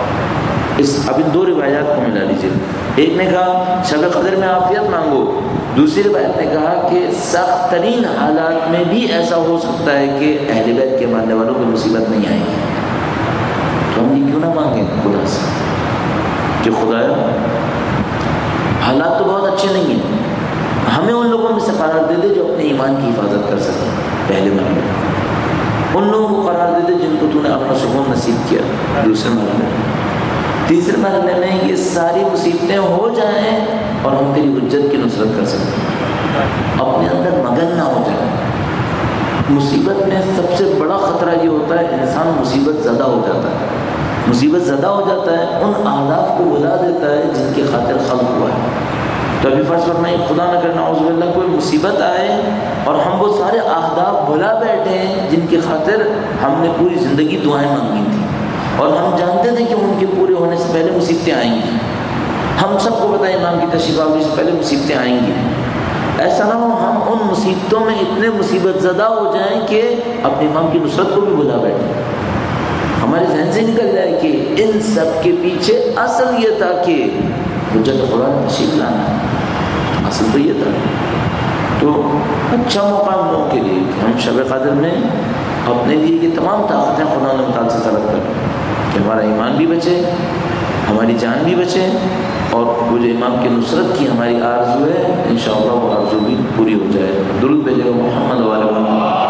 اس اب ان دو روایات کو ملا لیجیے، ایک نے کہا شب قدر میں عافیت مانگو، دوسری روایت نے کہا کہ سخت ترین حالات میں بھی ایسا ہو سکتا ہے کہ اہل بیت کے ماننے والوں کو مصیبت نہیں آئے گی، تو ہم یہ کیوں نہ مانگیں خدا سے کہ خدایا حالات تو بہت اچھے نہیں ہیں، ہمیں ان لوگوں میں سے قرار دے دے جو اپنے ایمان کی حفاظت کر سکیں پہلے مرحلے میں، ان لوگوں کو قرار دے دے جن کو تو نے اپنا سکون نصیب کیا دوسرے مرحلے میں، تیسرے مرحلے میں یہ ساری مصیبتیں ہو جائیں اور ہم تیری حجت کی نصرت کر سکیں، اپنے اندر مگن نہ ہو جائے۔ مصیبت میں سب سے بڑا خطرہ یہ ہوتا ہے انسان مصیبت زدہ ہو جاتا ہے، مصیبت زدہ ہو جاتا ہے، ان اہداف کو بھلا دیتا ہے جن کی خاطر خلق ہوا ہے۔ تو ابھی فرض فرمائیں خدا نہ کرے نعوذ باللہ کوئی مصیبت آئے اور ہم وہ سارے اہداف بھلا بیٹھے ہیں جن کی خاطر ہم نے پوری زندگی دعائیں مانگی تھیں اور ہم جانتے تھے کہ ان کے پورے ہونے سے پہلے مصیبتیں آئیں گی، ہم سب کو پتہ ہے امام کی تشریف آوری سے پہلے مصیبتیں آئیں گی، ایسا نہ ہو ہم ان مصیبتوں میں اتنے مصیبت زدہ ہو جائیں کہ اپنے امام کی نصرت کو بھی بھلا بیٹھیں، ہمارے ذہن سے نکل جائے کہ ان سب کے پیچھے اصل یہ تھا کہ حجت خدا نے تشریف لانا، اصل تو یہ تھا۔ تو اچھا موقع ہم لوگوں کے لیے کہ ہم شب قدر میں اپنے لیے یہ تمام طاقتیں خدا نے متعال سے طلب کریں کہ ہمارا ایمان بھی بچے، ہماری جان بھی بچے، اور وہ جو امام کی نصرت کی ہماری آرزو ہے انشاءاللہ وہ آرزو بھی پوری ہو جائے۔ درود بھیجے محمد و علی محمد۔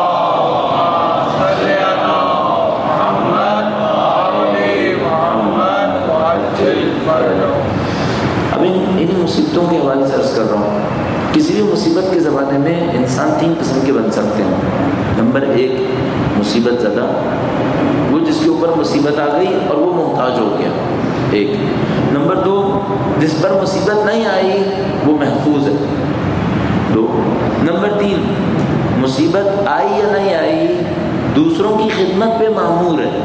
اب ان مصیبتوں کے حوالے سے عرض کر رہا ہوں، کسی بھی مصیبت کے زمانے میں انسان تین قسم کے بن سکتے ہیں۔ نمبر ایک مصیبت زدہ، وہ جس کے اوپر مصیبت آ گئی اور وہ محتاج ہو گیا، ایک۔ نمبر دو جس پر مصیبت نہیں آئی وہ محفوظ ہے، دو۔ نمبر تین مصیبت آئی یا نہیں آئی دوسروں کی خدمت پہ مامور ہے۔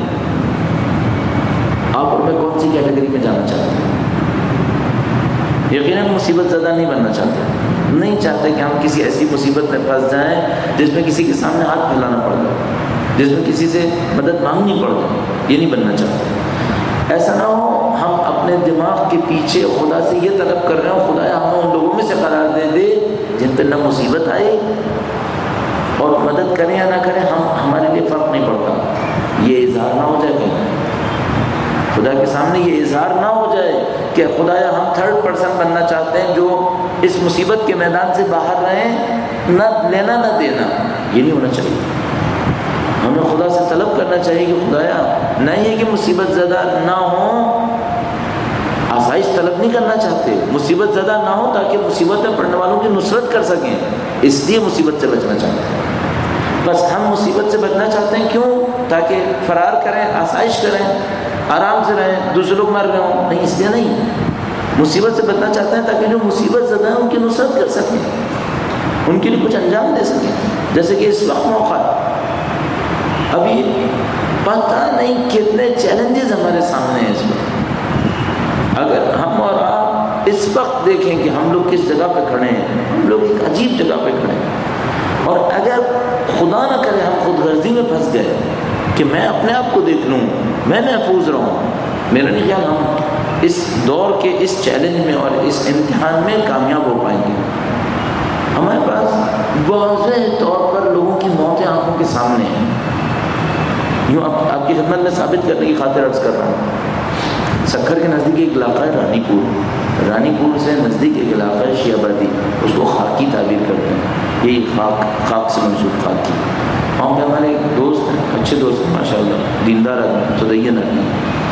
آپ اور میں کون سی کیٹیگری میں جانا چاہتے ہیں؟ یقیناً مصیبت زدہ نہیں بننا چاہتے، نہیں چاہتے کہ ہم کسی ایسی مصیبت میں پھنس جائیں جس میں کسی کے سامنے ہاتھ پھیلانا پڑ جائے، جس میں کسی سے مدد مانگنی پڑ جائے، یہ نہیں بننا چاہتے۔ ایسا نہ ہو ہم اپنے دماغ کے پیچھے خدا سے یہ طلب کر رہے ہوں خدایا ہمیں ان لوگوں میں سے قرار دے دے جن پہ نہ مصیبت آئے اور مدد کریں یا نہ کریں ہم ہمارے لیے فرق نہیں پڑتا، یہ اظہار نہ ہو جائے کہ خدا کے سامنے یہ اظہار نہ ہو جائے کہ خدایا ہم تھرڈ پرسن بننا چاہتے ہیں جو اس مصیبت کے میدان سے باہر رہیں، نہ لینا نہ دینا، یہ نہیں ہونا چاہیے۔ ہمیں خدا سے طلب کرنا چاہیے کہ خدایا نہ یہ کہ مصیبت زدہ نہ ہوں، آسائش طلب نہیں کرنا چاہتے، مصیبت زدہ نہ ہو تاکہ مصیبت میں پڑنے والوں کی نصرت کر سکیں، اس لیے مصیبت سے بچنا چاہتے ہیں۔ بس ہم مصیبت سے بچنا چاہتے ہیں کیوں؟ تاکہ فرار کریں، آسائش کریں، آرام سے رہیں، دوسرے لوگ مر رہے ہوں، نہیں، اس لیے نہیں۔ مصیبت سے بچنا چاہتے ہیں تاکہ جو مصیبت زدہ ہیں ان کی نصرت کر سکیں، ان کے لیے کچھ انجام دے سکیں، جیسے کہ اس وقت موقع ہے، ابھی پتہ نہیں کتنے چیلنجز ہمارے سامنے ہیں اس وقت۔ اگر ہم اور آپ اس وقت دیکھیں کہ ہم لوگ کس جگہ پہ کھڑے ہیں، ہم لوگ ایک عجیب جگہ پہ کھڑے ہیں، اور اگر خدا نہ کرے ہم خود غرضی میں پھنس گئے کہ میں اپنے آپ کو دیکھ لوں، میں محفوظ رہوں، میرا نہیں خیال ہم اس دور کے اس چیلنج میں اور اس امتحان میں کامیاب ہو پائیں گے۔ ہمارے پاس واضح طور پر لوگوں کی موتیں آنکھوں کے سامنے ہیں، یوں آپ آپ کی خدمت میں ثابت کرنے کی خاطر عرض کر رہا ہوں۔ سکھر کے نزدیک ایک علاقہ ہے رانی پور، رانی پور سے نزدیک ایک علاقہ ہے شیعہ بردی، اس کو خاکی تعبیر کرتے ہیں، یہی خاک خاک سے منسوب خاکی۔ وہاں پہ ہمارے ایک دوست ہیں، اچھے دوست ہیں ماشاء اللہ، دیندار آدمی، متدین آدمی،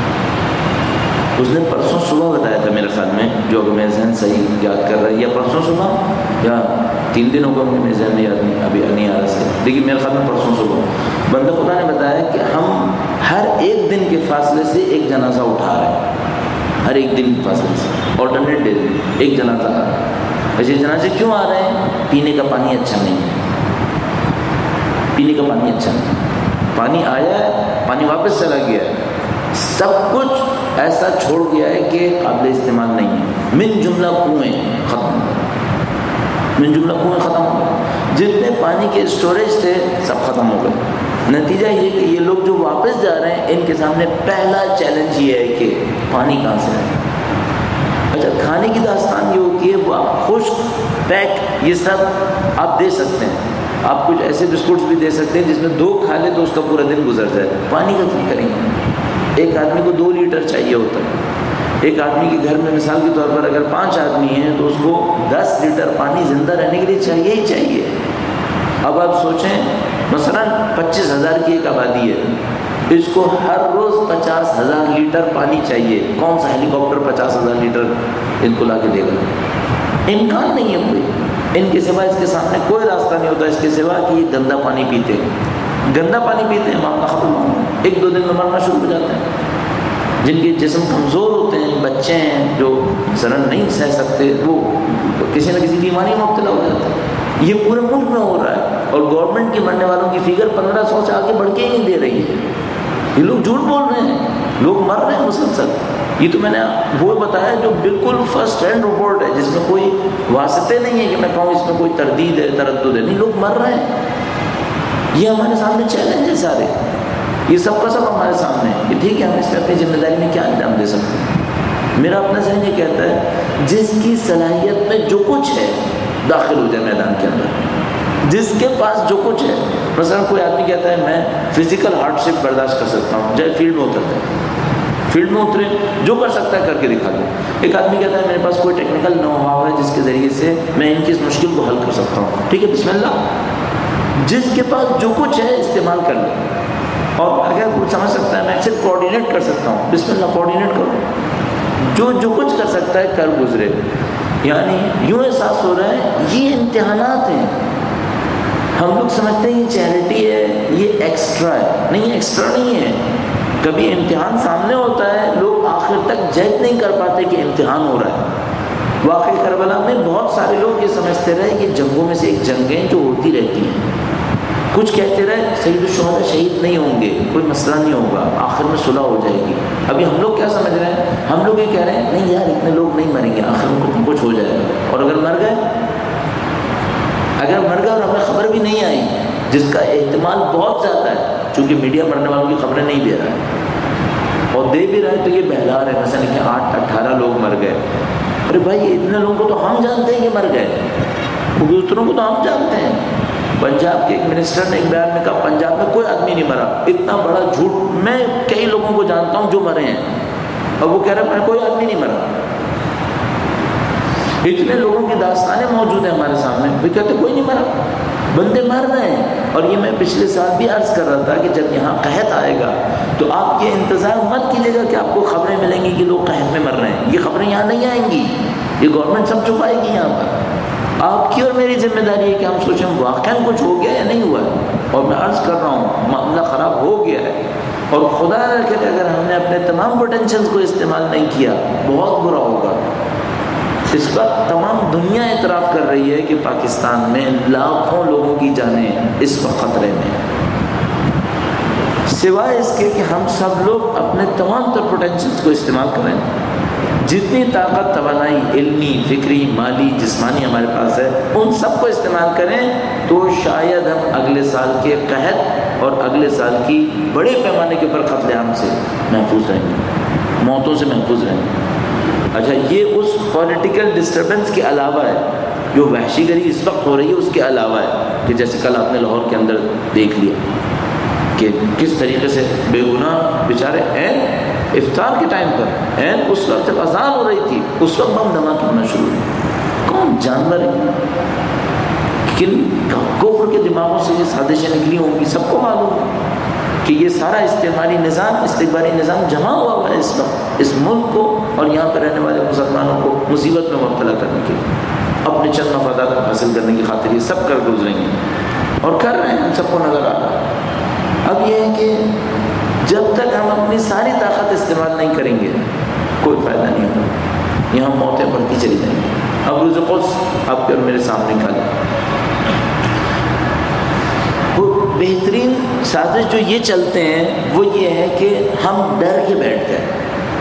اس نے پرسوں صبح بتایا تھا میرے خیال میں، جو اگر میں ذہن صحیح یاد کر رہا ہے، یا پرسوں صبح یا تین دن ہو گئے میرے ذہن میں یاد نہیں، ابھی نہیں آ رہا سے، لیکن میرے خیال میں پرسوں صبح بندہ خدا نے بتایا کہ ہم ہر ایک دن کے فاصلے سے ایک جنازہ اٹھا رہے ہیں، ہر ایک دن کے فاصلے سے آلٹرنیٹ ڈے ایک جنازہ آ رہا ہے۔ ویسے جنازے کیوں آ رہے ہیں؟ پینے کا پانی اچھا نہیں ہے، پینے کا پانی اچھا نہیں، پانی آیا ہے، پانی واپس چلا گیا ہے، سب کچھ ایسا چھوڑ گیا ہے کہ قابل استعمال نہیں ہے، من جملہ کنویں ختم، من جملہ کنویں ختم ہو گئے، جتنے پانی کے اسٹوریج تھے سب ختم ہو گئے۔ نتیجہ یہ کہ یہ لوگ جو واپس جا رہے ہیں ان کے سامنے پہلا چیلنج یہ ہے کہ پانی کہاں سے ہے۔ اچھا کھانے کی داستان یہ ہوتی ہے وہ آپ خشک پیک یہ سب آپ دے سکتے ہیں. آپ کچھ ایسے بسکٹس بھی دے سکتے ہیں جس میں دو کھا لے تو اس کا پورا دن گزر جائے. پانی کا کیا کریں گے؟ ایک آدمی کو دو لیٹر چاہیے ہوتا ہے. ایک آدمی کے گھر میں مثال کے طور پر اگر پانچ آدمی ہیں تو اس کو دس لیٹر پانی زندہ رہنے کے لیے چاہیے ہی چاہیے. اب آپ سوچیں مثلاً پچیس ہزار کی ایک آبادی ہے, اس کو ہر روز پچاس ہزار لیٹر پانی چاہیے. کون سا ہیلی کاپٹر پچاس ہزار لیٹر ان کو لا کے دے گا؟ امکان نہیں ہے کوئی. ان کے سوا اس کے سامنے کوئی راستہ نہیں ہوتا اس کے سوا کہ یہ گندا پانی پیتے ہیں. گندا پانی پیتے ہیں معاملہ ختم ہو, ایک دو دن میں مرنا شروع ہو جاتے ہیں. جن کے جسم کمزور ہوتے ہیں, بچے ہیں جو ذرا نہیں سہ سکتے, وہ کسی نہ کسی بیماری میں مبتلا ہو جاتے ہیں. یہ پورے ملک میں ہو رہا ہے اور گورنمنٹ کی مرنے والوں کی فگر پندرہ سو سے آگے بڑھ کے ہی نہیں دے رہی ہے. یہ لوگ جھوٹ بول رہے ہیں, لوگ مر رہے ہیں مسلسل. یہ تو میں نے وہ بتایا جو بالکل فرسٹ ہینڈ رپورٹ ہے, جس میں کوئی واسطے نہیں ہے کہ میں کہوں اس میں کوئی تردید ہے تردد ہے. نہیں, لوگ مر رہے ہیں. یہ ہمارے سامنے چیلنج ہے سارے, یہ سب کا سب ہمارے سامنے ہے کہ ٹھیک ہے ہم اس پہ اپنی ذمہ داری میں کیا انجام دے سکتے ہیں. میرا اپنا ذہن یہ کہتا ہے جس کی صلاحیت میں جو کچھ ہے داخل ہو جائے میدان کے اندر. جس کے پاس جو کچھ ہے, مثلا کوئی آدمی کہتا ہے میں فزیکل ہارڈ شپ برداشت کر سکتا ہوں, جائے فیلڈ میں اترتا ہے, فیلڈ میں اترے, جو کر سکتا ہے کر کے دکھا دے. ایک آدمی کہتا ہے میرے پاس کوئی ٹیکنیکل نو ہاؤ ہے جس کے ذریعے سے میں ان کی اس مشکل کو حل کر سکتا ہوں. ٹھیک ہے, بسم اللہ. جس کے پاس جو کچھ ہے استعمال کر لے. اور اگر کوئی سمجھ سکتا ہے میں صرف کوآرڈینیٹ کر سکتا ہوں, بسم اللہ کوآرڈینیٹ کرو. جو جو کچھ کر سکتا ہے کر گزرے. یعنی یوں احساس ہو رہا ہے یہ امتحانات ہیں. ہم لوگ سمجھتے ہیں یہ چیریٹی ہے, یہ ایکسٹرا ہے. نہیں, ایکسٹرا نہیں ہے. کبھی امتحان سامنے ہوتا ہے, لوگ آخر تک جج نہیں کر پاتے کہ امتحان ہو رہا ہے. واقعی کربلا میں بہت سارے لوگ یہ سمجھتے رہے کہ جنگوں میں سے ایک جنگیں جو ہوتی رہتی ہیں. کچھ کہتے رہے سید الشہداء شہید نہیں ہوں گے, کوئی مسئلہ نہیں ہوگا, آخر میں صلح ہو جائے گی. ابھی ہم لوگ کیا سمجھ رہے ہیں, ہم لوگ یہ کہہ رہے ہیں نہیں یار اتنے لوگ نہیں مریں گے, آخر میں کچھ ہو جائے گا. اور اگر مر گئے, اگر مر گئے اور ہمیں خبر بھی نہیں آئی, جس کا احتمال بہت زیادہ ہے چونکہ میڈیا مرنے والوں کی خبریں نہیں دے رہا ہے, اور دے بھی رہا ہے تو یہ بہلا رہے مثلا کہ آٹھ اٹھارہ لوگ مر گئے. ارے بھائی اتنے لوگوں کو تو ہم جانتے ہیں کہ مر گئے, دوسروں کو تو ہم جانتے ہیں. پنجاب کے ایک منسٹر نے ایک بیان میں کہا پنجاب میں کوئی آدمی نہیں مرا. اتنا بڑا جھوٹ. میں کئی لوگوں کو جانتا ہوں جو مرے ہیں, اور وہ کہہ رہے ہیں کوئی آدمی نہیں مرا. اتنے لوگوں کی داستانیں موجود ہیں ہمارے سامنے, وہ کہتے کوئی نہیں مرا, بندے مر رہے ہیں. اور یہ میں پچھلے سال بھی عرض کر رہا تھا کہ جب یہاں قحط آئے گا تو آپ یہ انتظار مت کیجیے گا کہ آپ کو خبریں ملیں گی کہ لوگ قحط میں مر رہے ہیں. یہ خبریں یہاں نہیں آئیں گی, یہ گورنمنٹ سب چھپائے گی. یہاں پر آپ کی اور میری ذمہ داری ہے کہ ہم سوچیں واقعاً کچھ ہو گیا یا نہیں ہوا ہے. اور میں عرض کر رہا ہوں معاملہ خراب ہو گیا ہے, اور خدا نہ کرے اگر ہم نے اپنے تمام پوٹینشیل کو استعمال نہیں کیا بہت برا ہوگا. اس وقت تمام دنیا اعتراف کر رہی ہے کہ پاکستان میں لاکھوں لوگوں کی جانیں اس وقت خطرے میں, سوائے اس کے کہ ہم سب لوگ اپنے تمام تر پوٹینشیلز کو استعمال کریں. جتنی طاقت توانائی علمی فکری مالی جسمانی ہمارے پاس ہے ان سب کو استعمال کریں تو شاید ہم اگلے سال کے قحط اور اگلے سال کی بڑے پیمانے کے اوپر قتل عام سے محفوظ رہیں گے, موتوں سے محفوظ رہیں گے. اچھا یہ اس پولیٹیکل ڈسٹربنس کے علاوہ ہے جو وحشی گری اس وقت ہو رہی ہے, اس کے علاوہ ہے کہ جیسے کل آپ نے لاہور کے اندر دیکھ لیا کہ کس طریقے سے بے گناہ بیچارے این افطار کے ٹائم پر این اس وقت جب اذان ہو رہی تھی اس وقت بم دھماکے ہونا شروع ہوئے. کون جانور ہے, کن کفر کے دماغوں سے یہ سازشیں نکلی ہوں گی, سب کو معلوم ہے کہ یہ سارا استعماری نظام استقباری نظام جمع ہوا ہوا ہے اس وقت اس ملک کو اور یہاں پہ رہنے والے مسلمانوں کو مصیبت میں مبتلا کرنے کے لیے, اپنے چند مفادات حاصل کرنے کی خاطر یہ سب کر گزریں گے اور کر رہے ہیں, ہم سب کو نظر آ رہا ہے. اب یہ ہے کہ جب تک ہم اپنی ساری طاقت استعمال نہیں کریں گے کوئی فائدہ نہیں ہوگا, یہاں موتیں بڑھتی چلی جائیں گی. اب روز قدس آپ کے اور میرے سامنے نکالیں, وہ بہترین سازش جو یہ چلتے ہیں وہ یہ ہے کہ ہم ڈر کے بیٹھ جائیں.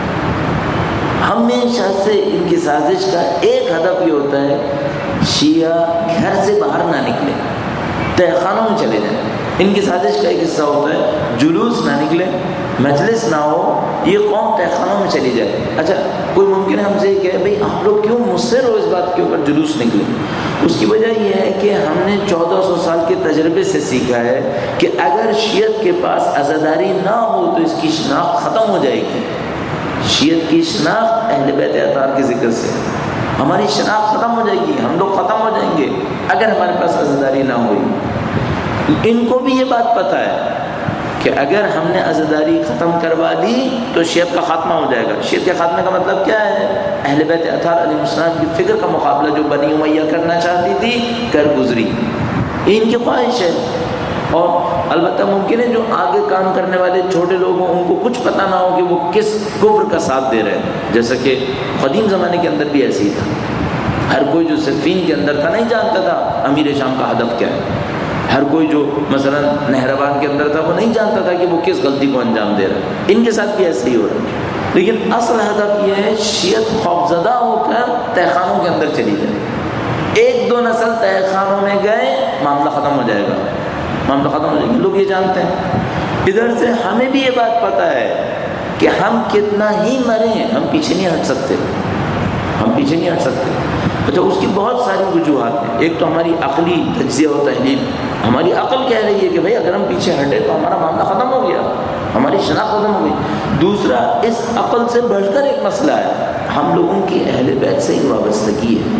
ہمیشہ سے ان کی سازش کا ایک ہدف یہ ہوتا ہے شیعہ گھر سے باہر نہ نکلے, تہہ خانوں میں چلے جائیں. ان کی سازش کا ایک حصہ ہوتا ہے جلوس نہ نکلے، مجلس نہ ہو، یہ قوم تہخانوں میں چلی جائے۔ اچھا کوئی ممکن ہے ہم سے یہ کہے بھئی آپ لوگ کیوں مصر ہو اس بات کے اوپر جلوس نکلے؟ اس کی وجہ یہ ہے کہ ہم نے چودہ سو سال کے تجربے سے سیکھا ہے کہ اگر شیعت کے پاس عزاداری نہ ہو تو اس کی شناخت ختم ہو جائے گی۔ شیعت کی شناخت اہل بیت اطہار کے ذکر سے، ہماری شناخت ختم ہو جائے گی، ہم لوگ ختم ہو جائیں گے اگر ہمارے پاس عزاداری نہ ہوئی۔ ان کو بھی یہ بات پتہ ہے کہ اگر ہم نے عزاداری ختم کروا دی تو شیعت کا خاتمہ ہو جائے گا۔ شیعت کے خاتمے کا مطلب کیا ہے؟ اہل بیت اطہار علیہ السلام کی فکر کا مقابلہ جو بنی امیہ کرنا چاہتی تھی کر گزری، ان کی خواہش ہے۔ اور البتہ ممکن ہے جو آگے کام کرنے والے چھوٹے لوگ ہوں ان کو کچھ پتہ نہ ہو کہ وہ کس کفر کا ساتھ دے رہے ہیں، جیسا کہ قدیم زمانے کے اندر بھی ایسے ہی تھا۔ ہر کوئی جو صفین کے اندر تھا نہیں جانتا تھا امیر شام کا ہدف کیا ہے، ہر کوئی جو مثلا نہروان کے اندر تھا وہ نہیں جانتا تھا کہ وہ کس غلطی کو انجام دے رہا ہے۔ ان کے ساتھ بھی ایسے ہی ہو رہا ہے، لیکن اصل ہدف یہ ہے شیعت خوفزدہ ہو کر تہخانوں کے اندر چلی جائے۔ ایک دو نسل تہخانوں میں گئے معاملہ ختم ہو جائے گا، معاملہ ختم ہو جائے گا، لوگ یہ جانتے ہیں۔ ادھر سے ہمیں بھی یہ بات پتہ ہے کہ ہم کتنا ہی مریں ہم پیچھے نہیں ہٹ سکتے، ہم پیچھے نہیں ہٹ سکتے۔ اچھا اس کی بہت ساری وجوہات ہیں۔ ایک تو ہماری عقلی تجزیہ و تحلیل، ہماری عقل کہہ رہی ہے کہ بھائی اگر ہم پیچھے ہٹے تو ہمارا معاملہ ختم ہو گیا، ہماری شناخت ختم ہو گئی۔ دوسرا اس عقل سے بڑھ کر ایک مسئلہ ہے، ہم لوگوں کی اہل بیت سے ہی وابستگی ہے۔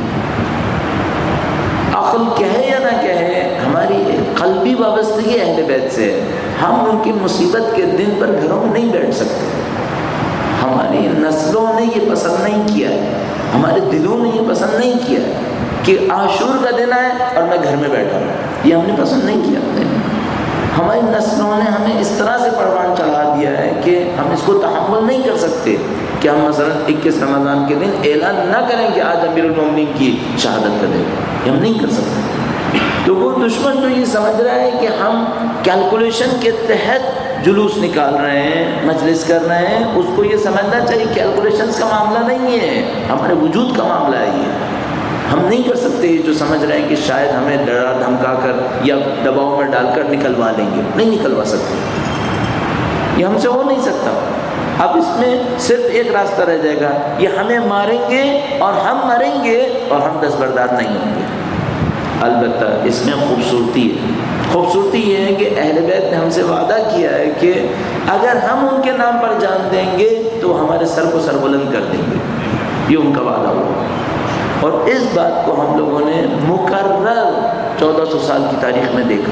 عقل کہے یا نہ کہے ہماری ایک قلبی وابستگی اہل بیت سے ہے۔ ہم ان کی مصیبت کے دن پر گھروں میں نہیں بیٹھ سکتے، ہماری نسلوں نے یہ پسند نہیں کیا ہے، ہمارے دلوں نے یہ پسند نہیں کیا ہے کہ عاشور کا دن آئے اور میں گھر میں بیٹھا ہوں، یہ ہم نے پسند نہیں کیا۔ ہماری نسلوں نے ہمیں اس طرح سے پروان چڑھا دیا ہے کہ ہم اس کو تحمل نہیں کر سکتے کہ ہم مثلا اکیس رمضان کے دن اعلان نہ کریں کہ آج امیر المومنین کی شہادت کا دن، یہ ہم نہیں کر سکتے۔ تو وہ دشمن جو یہ سمجھ رہا ہے کہ ہم کیلکولیشن کے تحت جلوس نکال رہے ہیں، مجلس کر رہے ہیں، اس کو یہ سمجھنا چاہیے کیلکولیشنز کا معاملہ نہیں ہے، ہمارے وجود کا معاملہ ہے۔ یہ ہم نہیں کر سکتے جو سمجھ رہے ہیں کہ شاید ہمیں ڈرا دھمکا کر یا دباؤ میں ڈال کر نکلوا لیں گے، نہیں نکلوا سکتے، یہ ہم سے ہو نہیں سکتا۔ اب اس میں صرف ایک راستہ رہ جائے گا، یہ ہمیں ماریں گے اور ہم مریں گے اور ہم دستبردار نہیں ہوں گے۔ البتہ اس میں خوبصورتی ہے، خوبصورتی یہ ہے کہ اہل بیت نے ہم سے وعدہ کیا ہے کہ اگر ہم ان کے نام پر جان دیں گے تو ہمارے سر کو سر بلند کر دیں گے، یہ ان کا وعدہ ہوا۔ اور اس بات کو ہم لوگوں نے مکرر چودہ سو سال کی تاریخ میں دیکھا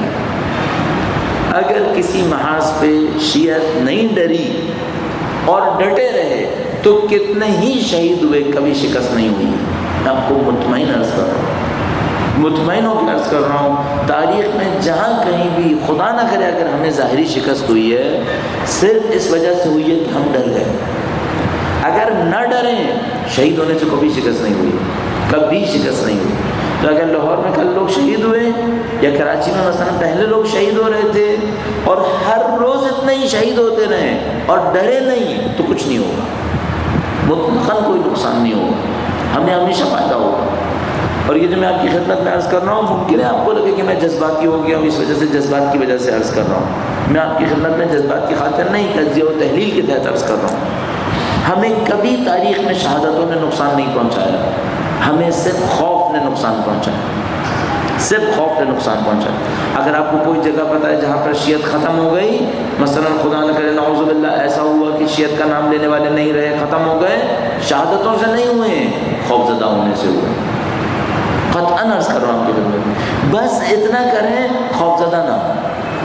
ہے۔ اگر کسی محاذ پہ شیعت نہیں ڈری اور ڈٹے رہے تو کتنے ہی شہید ہوئے، کبھی شکست نہیں ہوئی۔ میں آپ کو مطمئن عرض کر رہا ہوں، مطمئن ہو کے عرض کر رہا ہوں، تاریخ میں جہاں کہیں بھی خدا نہ کرے اگر ہمیں ظاہری شکست ہوئی ہے صرف اس وجہ سے ہوئی ہے کہ ہم ڈر گئے۔ اگر نہ ڈریں شہید ہونے سے کبھی شکست نہیں ہوئی، کبھی شکست نہیں ہوئی۔ تو اگر لاہور میں کل لوگ شہید ہوئے یا کراچی میں مثلا پہلے لوگ شہید ہو رہے تھے اور ہر روز اتنے ہی شہید ہوتے رہے اور ڈرے نہیں تو کچھ نہیں ہوگا، مطلقاً کوئی نقصان نہیں ہوگا، ہمیں ہمیشہ فائدہ ہوگا۔ اور یہ جو میں آپ کی خدمت میں عرض کر رہا ہوں، ممکن ہے آپ کو لگے کہ میں جذباتی ہو گیا ہوں، اس وجہ سے جذبات کی وجہ سے عرض کر رہا ہوں۔ میں آپ کی خدمت میں جذبات کی خاطر نہیں، تجزیہ و تحلیل کے تحت عرض کر رہا ہوں۔ ہمیں کبھی تاریخ میں شہادتوں نے نقصان نہیں پہنچایا، ہمیں صرف خوف نے نقصان پہنچایا، صرف خوف نے نقصان پہنچایا۔ اگر آپ کو کوئی جگہ پتہ ہے جہاں پر شیعت ختم ہو گئی، مثلا خدا نہ کرے نعوذ باللہ ایسا ہوا کہ شیعت کا نام لینے والے نہیں رہے، ختم ہو گئے، شہادتوں سے نہیں ہوئے، خوف زدہ ہونے سے ہوئے، قطعاً عرض کر رہا ہوں آپ کی خدمت میں۔ بس اتنا کریں خوف زدہ نہ ہو۔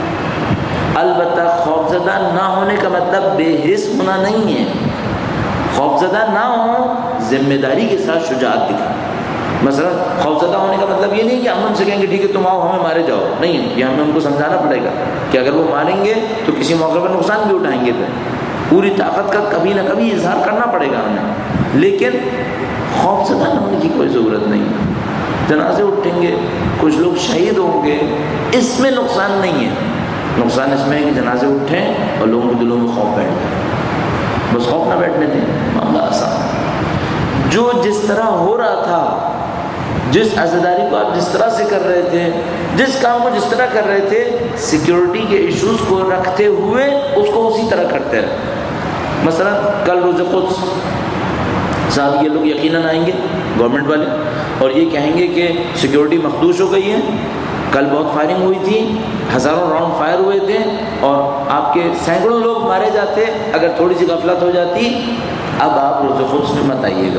البتہ خوف زدہ نہ ہونے کا مطلب بے حس ہونا نہیں ہے، خوفزدہ نہ ہو، ذمہ داری کے ساتھ شجاعت دکھائیں۔ مثلا خوفزدہ ہونے کا مطلب یہ نہیں کہ ہم ان سے کہیں گے ٹھیک ہے تم آؤ ہمیں مارے جاؤ، نہیں، یہ ہمیں ان کو سمجھانا پڑے گا کہ اگر وہ ماریں گے تو کسی موقع پر نقصان بھی اٹھائیں گے، پھر پوری طاقت کا کبھی نہ کبھی اظہار کرنا پڑے گا ہمیں، لیکن خوفزدہ نہ ہونے کی کوئی ضرورت نہیں۔ جنازے اٹھیں گے، کچھ لوگ شہید ہوں گے، اس میں نقصان نہیں ہے، نقصان اس میں ہے کہ جنازے اٹھیں اور لوگوں کے دلوں میں خوف بیٹھ جائے، بس خوف نہ بیٹھنے دیں، معاملہ آسان۔ جو جس طرح ہو رہا تھا جس عزاداری کو آپ جس طرح سے کر رہے تھے، جس کام کو جس طرح کر رہے تھے، سیکیورٹی کے ایشوز کو رکھتے ہوئے اس کو اسی طرح کرتے رہے۔ مثلا کل روز قدس صاحب یہ لوگ یقیناً آئیں گے گورنمنٹ والے اور یہ کہیں گے کہ سیکیورٹی مخدوش ہو گئی ہے، کل بہت فائرنگ ہوئی تھی، ہزاروں راؤنڈ فائر ہوئے تھے اور آپ کے سینکڑوں لوگ مارے جاتے اگر تھوڑی سی غفلت ہو جاتی، اب آپ روز قدس میں مت آئیے گا،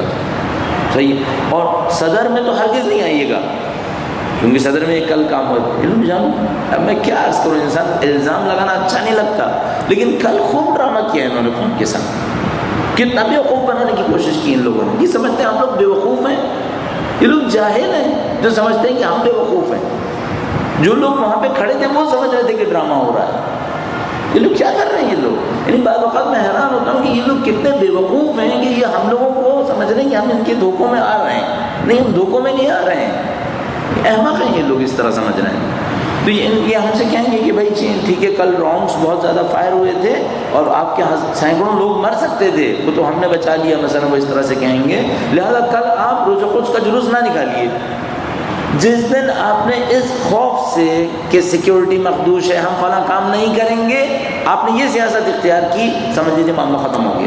صحیح؟ اور صدر میں تو ہرگز نہیں آئیے گا، کیونکہ صدر میں ایک کل کام ہوا۔ علم جانو، اب میں کیا عرض کروں، انسان الزام لگانا اچھا نہیں لگتا، لیکن کل خوب ڈرامہ کیا انہوں نے قوم کے ساتھ، کتنا بیوقوف بنانے کی کوشش کی ان لوگوں نے۔ یہ سمجھتے ہیں ہم لوگ بیوقوف ہیں، یہ لوگ جاہل ہیں جو سمجھتے ہیں کہ ہم بیوقوف ہیں۔ جو لوگ وہاں پہ کھڑے تھے وہ سمجھ رہے تھے کہ ڈرامہ ہو رہا ہے۔ یہ لوگ کیا کر رہے ہیں یہ لوگ؟ یعنی بعض اوقات میں حیران ہوتا ہوں کہ یہ لوگ کتنے بیوقوف ہیں کہ یہ ہم لوگوں کو سمجھ رہے ہیں کہ ہم ان کے دھوکوں میں آ رہے ہیں۔ نہیں، ہم دھوکوں میں نہیں آ رہے ہیں، احمق ہیں یہ لوگ اس طرح سمجھ رہے ہیں۔ تو یہ ہم سے کہیں گے کہ بھائی ٹھیک ہے کل راؤنڈس بہت زیادہ فائر ہوئے تھے اور آپ کے سینکڑوں لوگ مر سکتے تھے، وہ تو ہم نے بچا لیا، مثلا وہ اس طرح سے کہیں گے، لہذا کل آپ روز قدس کا جلوس نہ نکالیے۔ جس دن آپ نے اس خوف سے کہ سیکیورٹی مخدوش ہے ہم فلاں کام نہیں کریں گے، آپ نے یہ سیاست اختیار کی، سمجھ لیجیے معاملہ ختم ہو گیا۔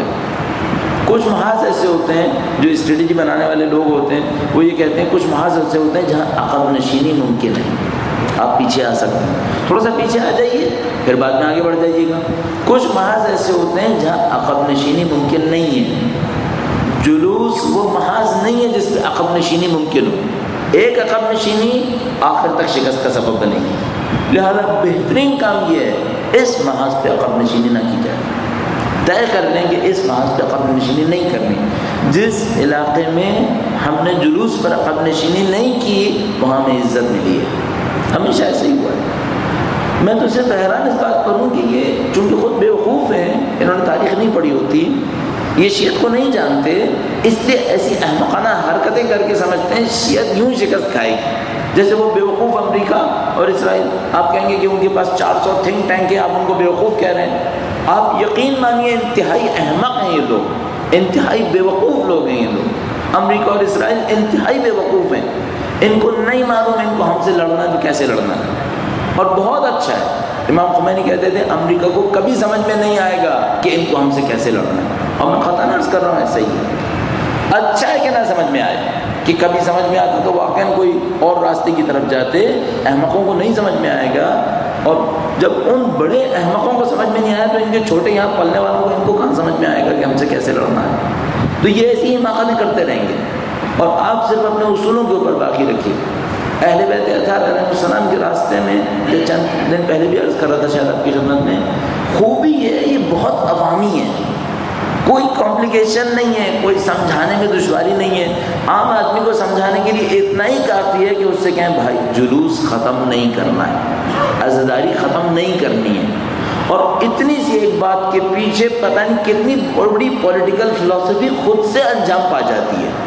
کچھ محاذ ایسے ہوتے ہیں جو اسٹریٹجی بنانے والے لوگ ہوتے ہیں، وہ یہ کہتے ہیں کچھ محاذ ایسے ہوتے ہیں جہاں عقب نشینی ممکن ہے، آپ پیچھے آ سکتے ہیں، تھوڑا سا پیچھے آ جائیے پھر بعد میں آگے بڑھ جائیے گا۔ کچھ محاذ ایسے ہوتے ہیں جہاں عقب نشینی ممکن نہیں ہے، جلوس وہ محاذ نہیں ہے جس پہ عقب نشینی ممکن ہو، ایک عقب نشینی آخر تک شکست کا سبب بنے گی، لہذا بہترین کام یہ ہے اس محاذ پہ عقب نشینی نہ کی جائے، طے کر لیں کہ اس محاذ پہ عقب نشینی نہیں کرنی۔ جس علاقے میں ہم نے جلوس پر عقب نشینی نہیں کی وہاں ہمیں عزت ملی ہے، ہمیشہ ایسے ہی ہوا ہے۔ میں تو صرف حیران اس بات پر ہوں کہ یہ چونکہ خود بیوقوف ہیں، انہوں نے تاریخ نہیں پڑھی ہوتی، یہ شیعت کو نہیں جانتے، اس لیے ایسی احمقانہ حرکتیں کر کے سمجھتے ہیں شیعت یوں شکست کھائے گی۔ جیسے وہ بیوقوف امریکہ اور اسرائیل، آپ کہیں گے کہ ان کے پاس چار سو تھنک ٹینک ہیں، آپ ان کو بیوقوف کہہ رہے ہیں، آپ یقین مانیے انتہائی احمق ہیں یہ لوگ، انتہائی بیوقوف لوگ ہیں یہ لوگ۔ امریکہ اور اسرائیل انتہائی بیوقوف ہیں، ان کو نہیں معلوم ان کو ہم سے لڑنا ہے تو کیسے لڑنا ہے، اور بہت اچھا ہے۔ امام خمینی کہتے تھے امریکہ کو کبھی سمجھ میں نہیں آئے گا کہ ان کو ہم سے کیسے لڑنا ہے، اور میں خطا نہ عرض کر رہا ہوں، ایسا ہی ہے، اچھا ہے کہ نہ سمجھ میں آئے، کہ کبھی سمجھ میں آتا تو واقعاً کوئی اور راستے کی طرف جاتے، احمقوں کو نہیں سمجھ میں آئے گا، اور جب ان بڑے احمقوں کو سمجھ میں نہیں آیا تو ان کے چھوٹے یہاں پلنے والوں کو ان کو کہاں سمجھ میں آئے گا کہ ہم سے کیسے لڑنا ہے۔ تو یہ ایسی ہی حماقتیں کرتے رہیں گے، اور آپ صرف اپنے اصولوں کے اوپر باقی رکھیے۔ اہل بیت اطہار علیہ السلام کے راستے میں جو چند دن پہلے بھی عرض کر رہا تھا شاید آپ کی خدمت میں، خوبی یہ ہے یہ بہت عوامی ہے، کوئی کمپلیکیشن نہیں ہے، کوئی سمجھانے میں دشواری نہیں ہے، عام آدمی کو سمجھانے کے لیے اتنا ہی کافی ہے کہ اس سے کہیں بھائی جلوس ختم نہیں کرنا ہے، عزاداری ختم نہیں کرنی ہے، اور اتنی سی ایک بات کے پیچھے پتہ نہیں کتنی بڑی پولیٹیکل فلسفی خود سے انجام پا جاتی ہے،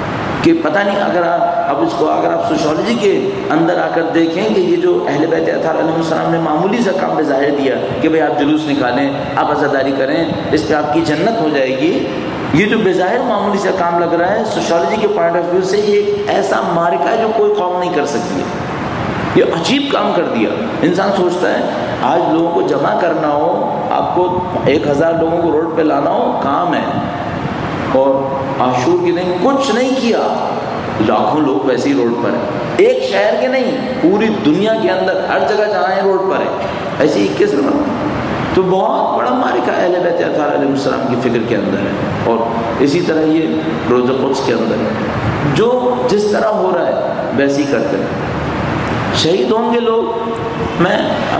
کہ پتہ نہیں اگر آپ اب اس کو اگر آپ سوشولوجی کے اندر آ کر دیکھیں کہ یہ جو اہل بیت اطہار علیہ السلام نے معمولی سا کام بظاہر دیا کہ بھئی آپ جلوس نکالیں، آپ عزاداری کریں، اس پہ آپ کی جنت ہو جائے گی، یہ جو بظاہر معمولی سا کام لگ رہا ہے سوشولوجی کے پوائنٹ آف ویو سے یہ ایک ایسا معرکہ ہے جو کوئی قوم نہیں کر سکتی ہے، یہ عجیب کام کر دیا۔ انسان سوچتا ہے آج لوگوں کو جمع کرنا ہو، آپ کو ایک ہزار لوگوں کو روڈ پہ لانا ہو، کام ہے، اور عاشور کے دن کچھ نہیں کیا، لاکھوں لوگ ویسے ہی روڈ پر ہیں، ایک شہر کے نہیں پوری دنیا کے اندر ہر جگہ جہاں ہیں روڈ پر ہے، ایسے ہی اکیس روڈ، تو بہت بڑا مارکہ اہل بیت اطہار علیہ السلام کی فکر کے اندر ہے، اور اسی طرح یہ روز قدس کے اندر ہے، جو جس طرح ہو رہا ہے ویسے ہی کرتے ہیں، شہید ہوں گے لوگ۔ میں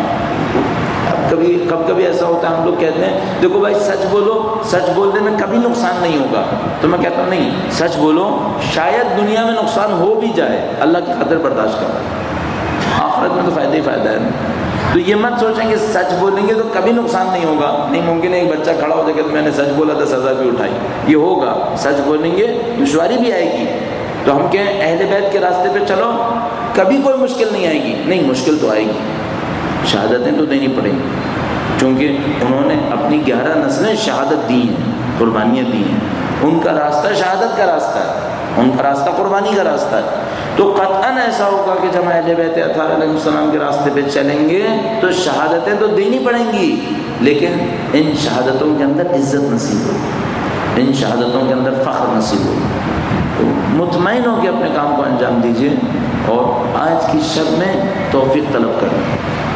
کبھی کبھی کبھی ایسا ہوتا ہے ہم لوگ کہتے ہیں دیکھو بھائی سچ بولو، سچ بولنے میں کبھی نقصان نہیں ہوگا، تو میں کہتا ہوں نہیں، سچ بولو، شاید دنیا میں نقصان ہو بھی جائے، اللہ کی خاطر برداشت کرو، آخرت میں تو فائدہ ہی فائدہ ہے۔ تو یہ مت سوچیں کہ سچ بولیں گے تو کبھی نقصان نہیں ہوگا، نہیں، ممکن ہے ایک بچہ کھڑا ہو جائے کہ میں نے سچ بولا تھا سزا بھی اٹھائی، یہ ہوگا، سچ بولیں گے دشواری بھی آئے گی، تو ہم کہیں اہل بیت کے راستے پہ چلو کبھی کوئی مشکل نہیں آئے گی، نہیں، مشکل تو آئے گی، شہادتیں تو دینی پڑیں گی، چونکہ انہوں نے اپنی گیارہ نسلیں شہادت دی ہیں، قربانیاں دی ہیں، ان کا راستہ شہادت کا راستہ ہے، ان کا راستہ قربانی کا راستہ ہے، تو قطعاً ایسا ہوگا کہ جب اہل بیت اطہار علیہ السلام کے راستے پہ چلیں گے تو شہادتیں تو دینی پڑیں گی، لیکن ان شہادتوں کے اندر عزت نصیب ہو، ان شہادتوں کے اندر فخر نصیب ہو۔ تو مطمئن ہو کہ اپنے کام کو انجام دیجیے اور آج کی شب میں توفیق طلب کریں۔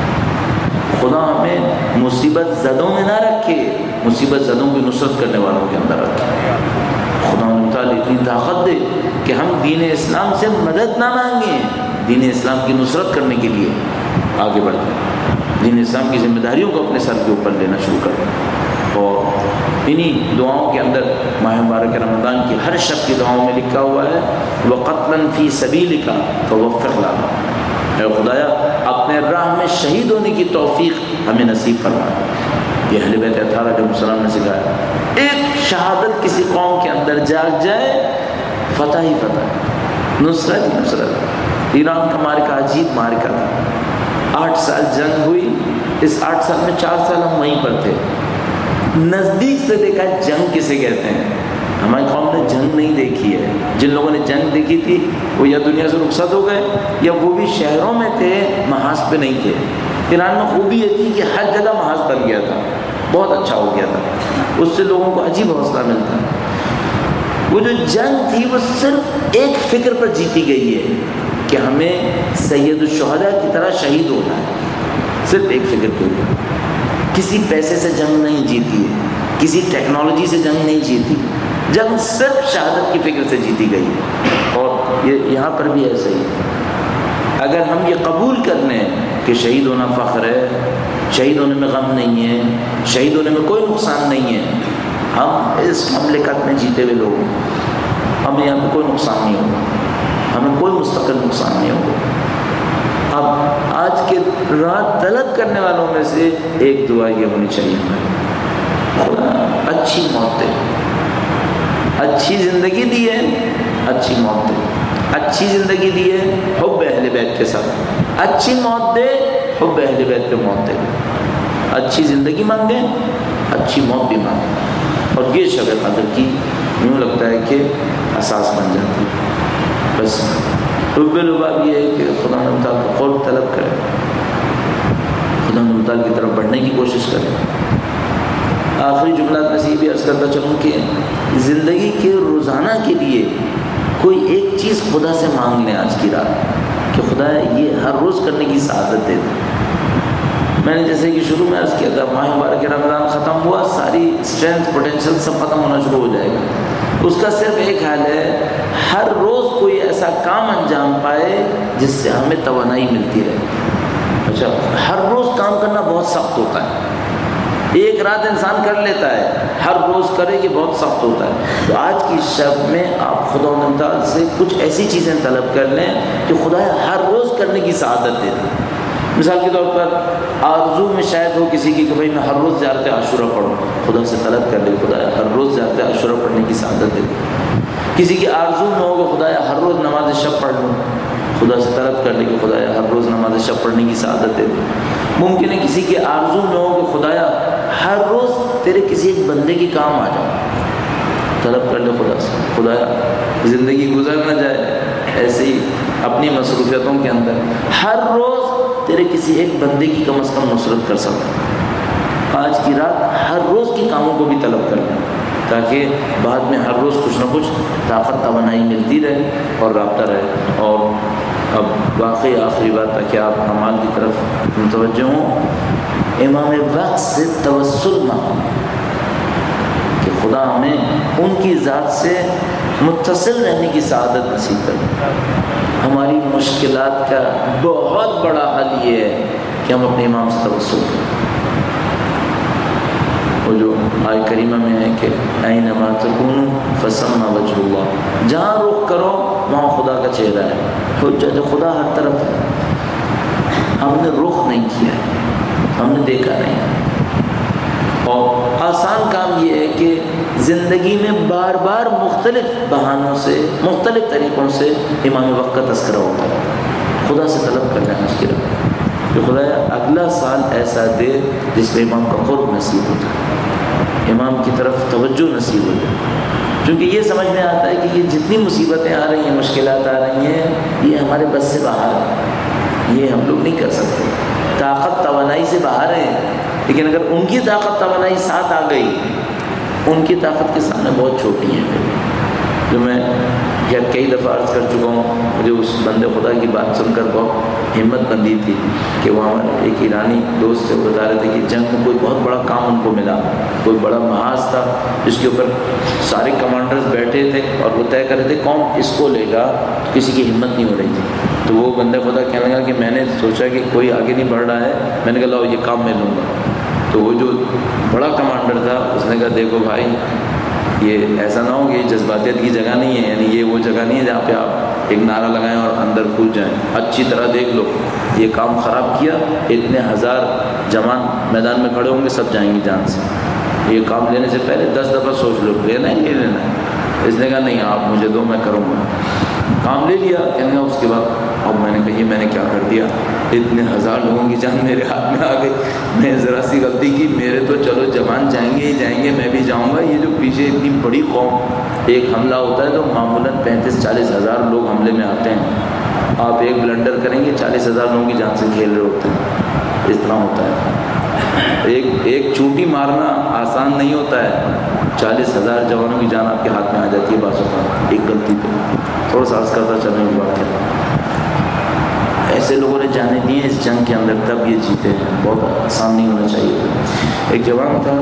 خدا ہمیں مصیبت زدوں میں نہ رکھے، مصیبت زدوں کی نصرت کرنے والوں کے اندر رکھے۔ خدا تعالیٰ اتنی طاقت دے کہ ہم دین اسلام سے مدد نہ مانگیں، دین اسلام کی نصرت کرنے کے لیے آگے بڑھیں، دین اسلام کی ذمہ داریوں کو اپنے سر کے اوپر لینا شروع کریں۔ اور انہی دعاؤں کے اندر ماہ مبارک رمضان کی ہر شب کی دعاؤں میں لکھا ہوا ہے وَقَتْلًا فِي سَبِيلِكَ فَوَفِّقْ لَنَا، اے خدایا اپنے راہ میں شہید ہونے کی توفیق ہمیں نصیب فرما۔ یہ اہل بیت اطہار علیہ السلام نے سکھایا، ایک شہادت کسی قوم کے اندر جاگ جائے فتح ہی فتح، نصرت ہی نصرت۔ ایران کا مارکہ عجیب مارکہ تھا، آٹھ سال جنگ ہوئی، اس آٹھ سال میں چار سال ہم وہیں پر تھے، نزدیک سے دیکھا جنگ کسے کہتے ہیں۔ ہماری قوم نے جنگ نہیں دیکھی ہے، جن لوگوں نے جنگ دیکھی تھی وہ یا دنیا سے رخصت ہو گئے یا وہ بھی شہروں میں تھے، محاذ پہ نہیں تھے۔ ایران میں خوبی یہ تھی کہ ہر جگہ محاذ بن گیا تھا، بہت اچھا ہو گیا تھا، اس سے لوگوں کو عجیب حوصلہ ملتا۔ وہ جو جنگ تھی وہ صرف ایک فکر پر جیتی گئی ہے کہ ہمیں سید الشہداء کی طرح شہید ہونا ہے، صرف ایک فکر کے اوپر۔ کسی پیسے سے جنگ نہیں جیتی ہے، کسی ٹیکنالوجی سے جنگ نہیں جیتی، جنگ صرف شہادت کی فکر سے جیتی گئی ہے۔ اور یہ یہاں پر بھی ایسا ہی ہے، اگر ہم یہ قبول کر لیں کہ شہید ہونا فخر ہے، شہید ہونے میں غم نہیں ہے، شہید ہونے میں کوئی نقصان نہیں ہے، ہم اس مملکت میں جیتے ہوئے لوگ ہیں، ہمیں یہاں پہ کوئی نقصان نہیں ہوگا، ہمیں کوئی مستقل نقصان نہیں ہوگا۔ اب آج کے رات طلب کرنے والوں میں سے ایک دعا یہ ہونی چاہیے ہمیں، خدا اچھی موت دے، اچھی زندگی دی ہے، اچھی موت دے، اچھی زندگی دی ہے حب اہل بیت کے ساتھ، اچھی موت دے حب اہل بیت پہ موت دے، اچھی زندگی مانگیں، اچھی موت بھی مانگیں۔ اور یہ شب قدر کی یوں لگتا ہے کہ اساس بن جاتی ہے۔ بس رب الباب یہ ہے کہ خدا نے تعالیٰ کا قرب طلب کرے، خدا نے تعالیٰ کی طرف بڑھنے کی کوشش کرے۔ آخری جملات میں سے یہ بھی عرض کرتا چلوں کہ زندگی کے روزانہ کے لیے کوئی ایک چیز خدا سے مانگ لیں آج کی رات کہ خدا یہ ہر روز کرنے کی سعادت دے دے۔ میں نے جیسے کہ شروع میں عرض کیا تھا، ماہ مبارک رمضان ختم ہوا، ساری اسٹرینتھ پوٹینشیل سب ختم ہونا شروع ہو جائے گا۔ اس کا صرف ایک حال ہے، ہر روز کوئی ایسا کام انجام پائے جس سے ہمیں توانائی ملتی رہے۔ اچھا، ہر روز کام کرنا بہت سخت ہوتا ہے، ایک رات انسان کر لیتا ہے، ہر روز کرے یہ بہت سخت ہوتا ہے۔ تو آج کی شب میں آپ خدا تعالیٰ سے کچھ ایسی چیزیں طلب کر لیں کہ خدا ہر روز کرنے کی سعادت دے دے۔ مثال کے طور پر آرزو میں شاید ہو کسی کی کہ بھائی میں ہر روز زیارت عاشورہ پڑھوں، خدا سے طلب کر لے خدا ہر روز زیارت عاشورہ پڑھنے کی سعادت دے دے۔ کسی کی آرزو میں ہو کہ خدا ہر روز نماز شب پڑھ لوں، خدا سے طلب کر لے کہ خدا ہر روز نماز شب پڑھنے کی سعادت دے دے۔ ممکن ہے کسی کی آرزو میں ہو کہ خدایا ہر روز تیرے کسی ایک بندے کی کام آ جاؤ، طلب کر لے خدا سے، خدایا زندگی گزر نہ جائے ایسے ہی اپنی مصروفیتوں کے اندر، ہر روز تیرے کسی ایک بندے کی کم از کم نصرت کر سکتا۔ آج کی رات ہر روز کی کاموں کو بھی طلب کر لیں تاکہ بعد میں ہر روز کچھ نہ کچھ طاقت توانائی ملتی رہے اور رابطہ رہے۔ اور اب واقعی آخری بات تاکہ آپ اعمال کی طرف متوجہ ہوں، امام وقت سے توسل مانگیں کہ خدا ہمیں ان کی ذات سے متصل رہنے کی سعادت نصیب کرے۔ ہماری مشکلات کا بہت بڑا حل یہ ہے کہ ہم اپنے امام سے توسل کریں۔ وہ جو آیہ کریمہ میں ہے کہ اینما تکونوا فثم وجہ اللہ، جہاں رخ کرو وہاں خدا کا چہرہ ہے۔ حجت خدا ہر طرف ہے، ہم نے رخ نہیں کیا ہے، ہم نے دیکھا نہیں۔ اور آسان کام یہ ہے کہ زندگی میں بار بار مختلف بہانوں سے، مختلف طریقوں سے امام وقت کا تذکرہ ہوتا ہے۔ خدا سے طلب کر لینا اس کی رحمت کہ خدا اگلا سال ایسا دے جس میں امام کا قرب نصیب ہو جائے، امام کی طرف توجہ نصیب ہو جائے، چونکہ یہ سمجھ میں آتا ہے کہ یہ جتنی مصیبتیں آ رہی ہیں، مشکلات آ رہی ہیں، یہ ہمارے بس سے باہر ہے، یہ ہم لوگ نہیں کر سکتے، طاقت توانائی سے باہر ہے. لیکن اگر ان کی طاقت توانائی ساتھ آ گئی، ان کی طاقت کے سامنے بہت چھوٹی ہیں. جو میں خیر کئی دفعہ عرض کر چکا ہوں، مجھے اس بندے خدا کی بات سن کر بہت ہمت بندی تھی کہ وہاں ایک ایرانی دوست سے بتا رہے تھے کہ جنگ میں کوئی بہت بڑا کام ان کو ملا، کوئی بڑا محاذ تھا جس کے اوپر سارے کمانڈرز بیٹھے تھے اور وہ طے کر رہے تھے کون اس کو لے گا، کسی کی ہمت نہیں ہو رہی تھی. تو وہ بندہ خدا کہنے لگا کہ میں نے سوچا کہ کوئی آگے نہیں بڑھ رہا ہے، میں نے کہا لاؤ یہ کام میں لوں گا. تو وہ جو بڑا کمانڈر تھا اس نے کہا دیکھو بھائی، یہ ایسا نہ ہو کہ یہ جذباتیت کی جگہ نہیں ہے، یعنی یہ وہ جگہ نہیں ہے جہاں پہ آپ ایک نعرہ لگائیں اور اندر کود جائیں. اچھی طرح دیکھ لو، یہ کام خراب کیا، اتنے ہزار جوان میدان میں کھڑے ہوں گے، سب جائیں گے جان سے. یہ کام لینے سے پہلے دس دفعہ سوچ لو، لینا ہے نہیں لینا ہے. اس نے کہا نہیں آپ مجھے دو، میں کروں گا. کام لے لیا. کہنے گا اس کے بعد اب میں نے کہا یہ میں نے کیا کر دیا، اتنے ہزار لوگوں کی جان میرے ہاتھ میں آ گئی، میں ذرا سی غلطی کی، میرے تو چلو جوان جائیں گے ہی جائیں گے، میں بھی جاؤں گا. یہ جو پیچھے اتنی بڑی قوم، ایک حملہ ہوتا ہے تو معمولاً پینتیس چالیس ہزار لوگ حملے میں آتے ہیں، آپ ایک بلنڈر کریں گے چالیس ہزار لوگوں کی جان سے کھیل رہے ہوتے ہیں. اس طرح ہوتا ہے، ایک ایک چوٹی مارنا آسان نہیں ہوتا ہے، چالیس ہزار جوانوں کی جان آپ کے ہاتھ میں آ جاتی ہے بعض اوقات ایک غلطی پہ. تھوڑا سا عرض کرتا چلنے کی بات ہے. ایسے لوگوں نے جانے دیے اس جنگ کے اندر، تب یہ جیتے ہیں. بہت آسان نہیں ہونا چاہیے. ایک جوان تھا،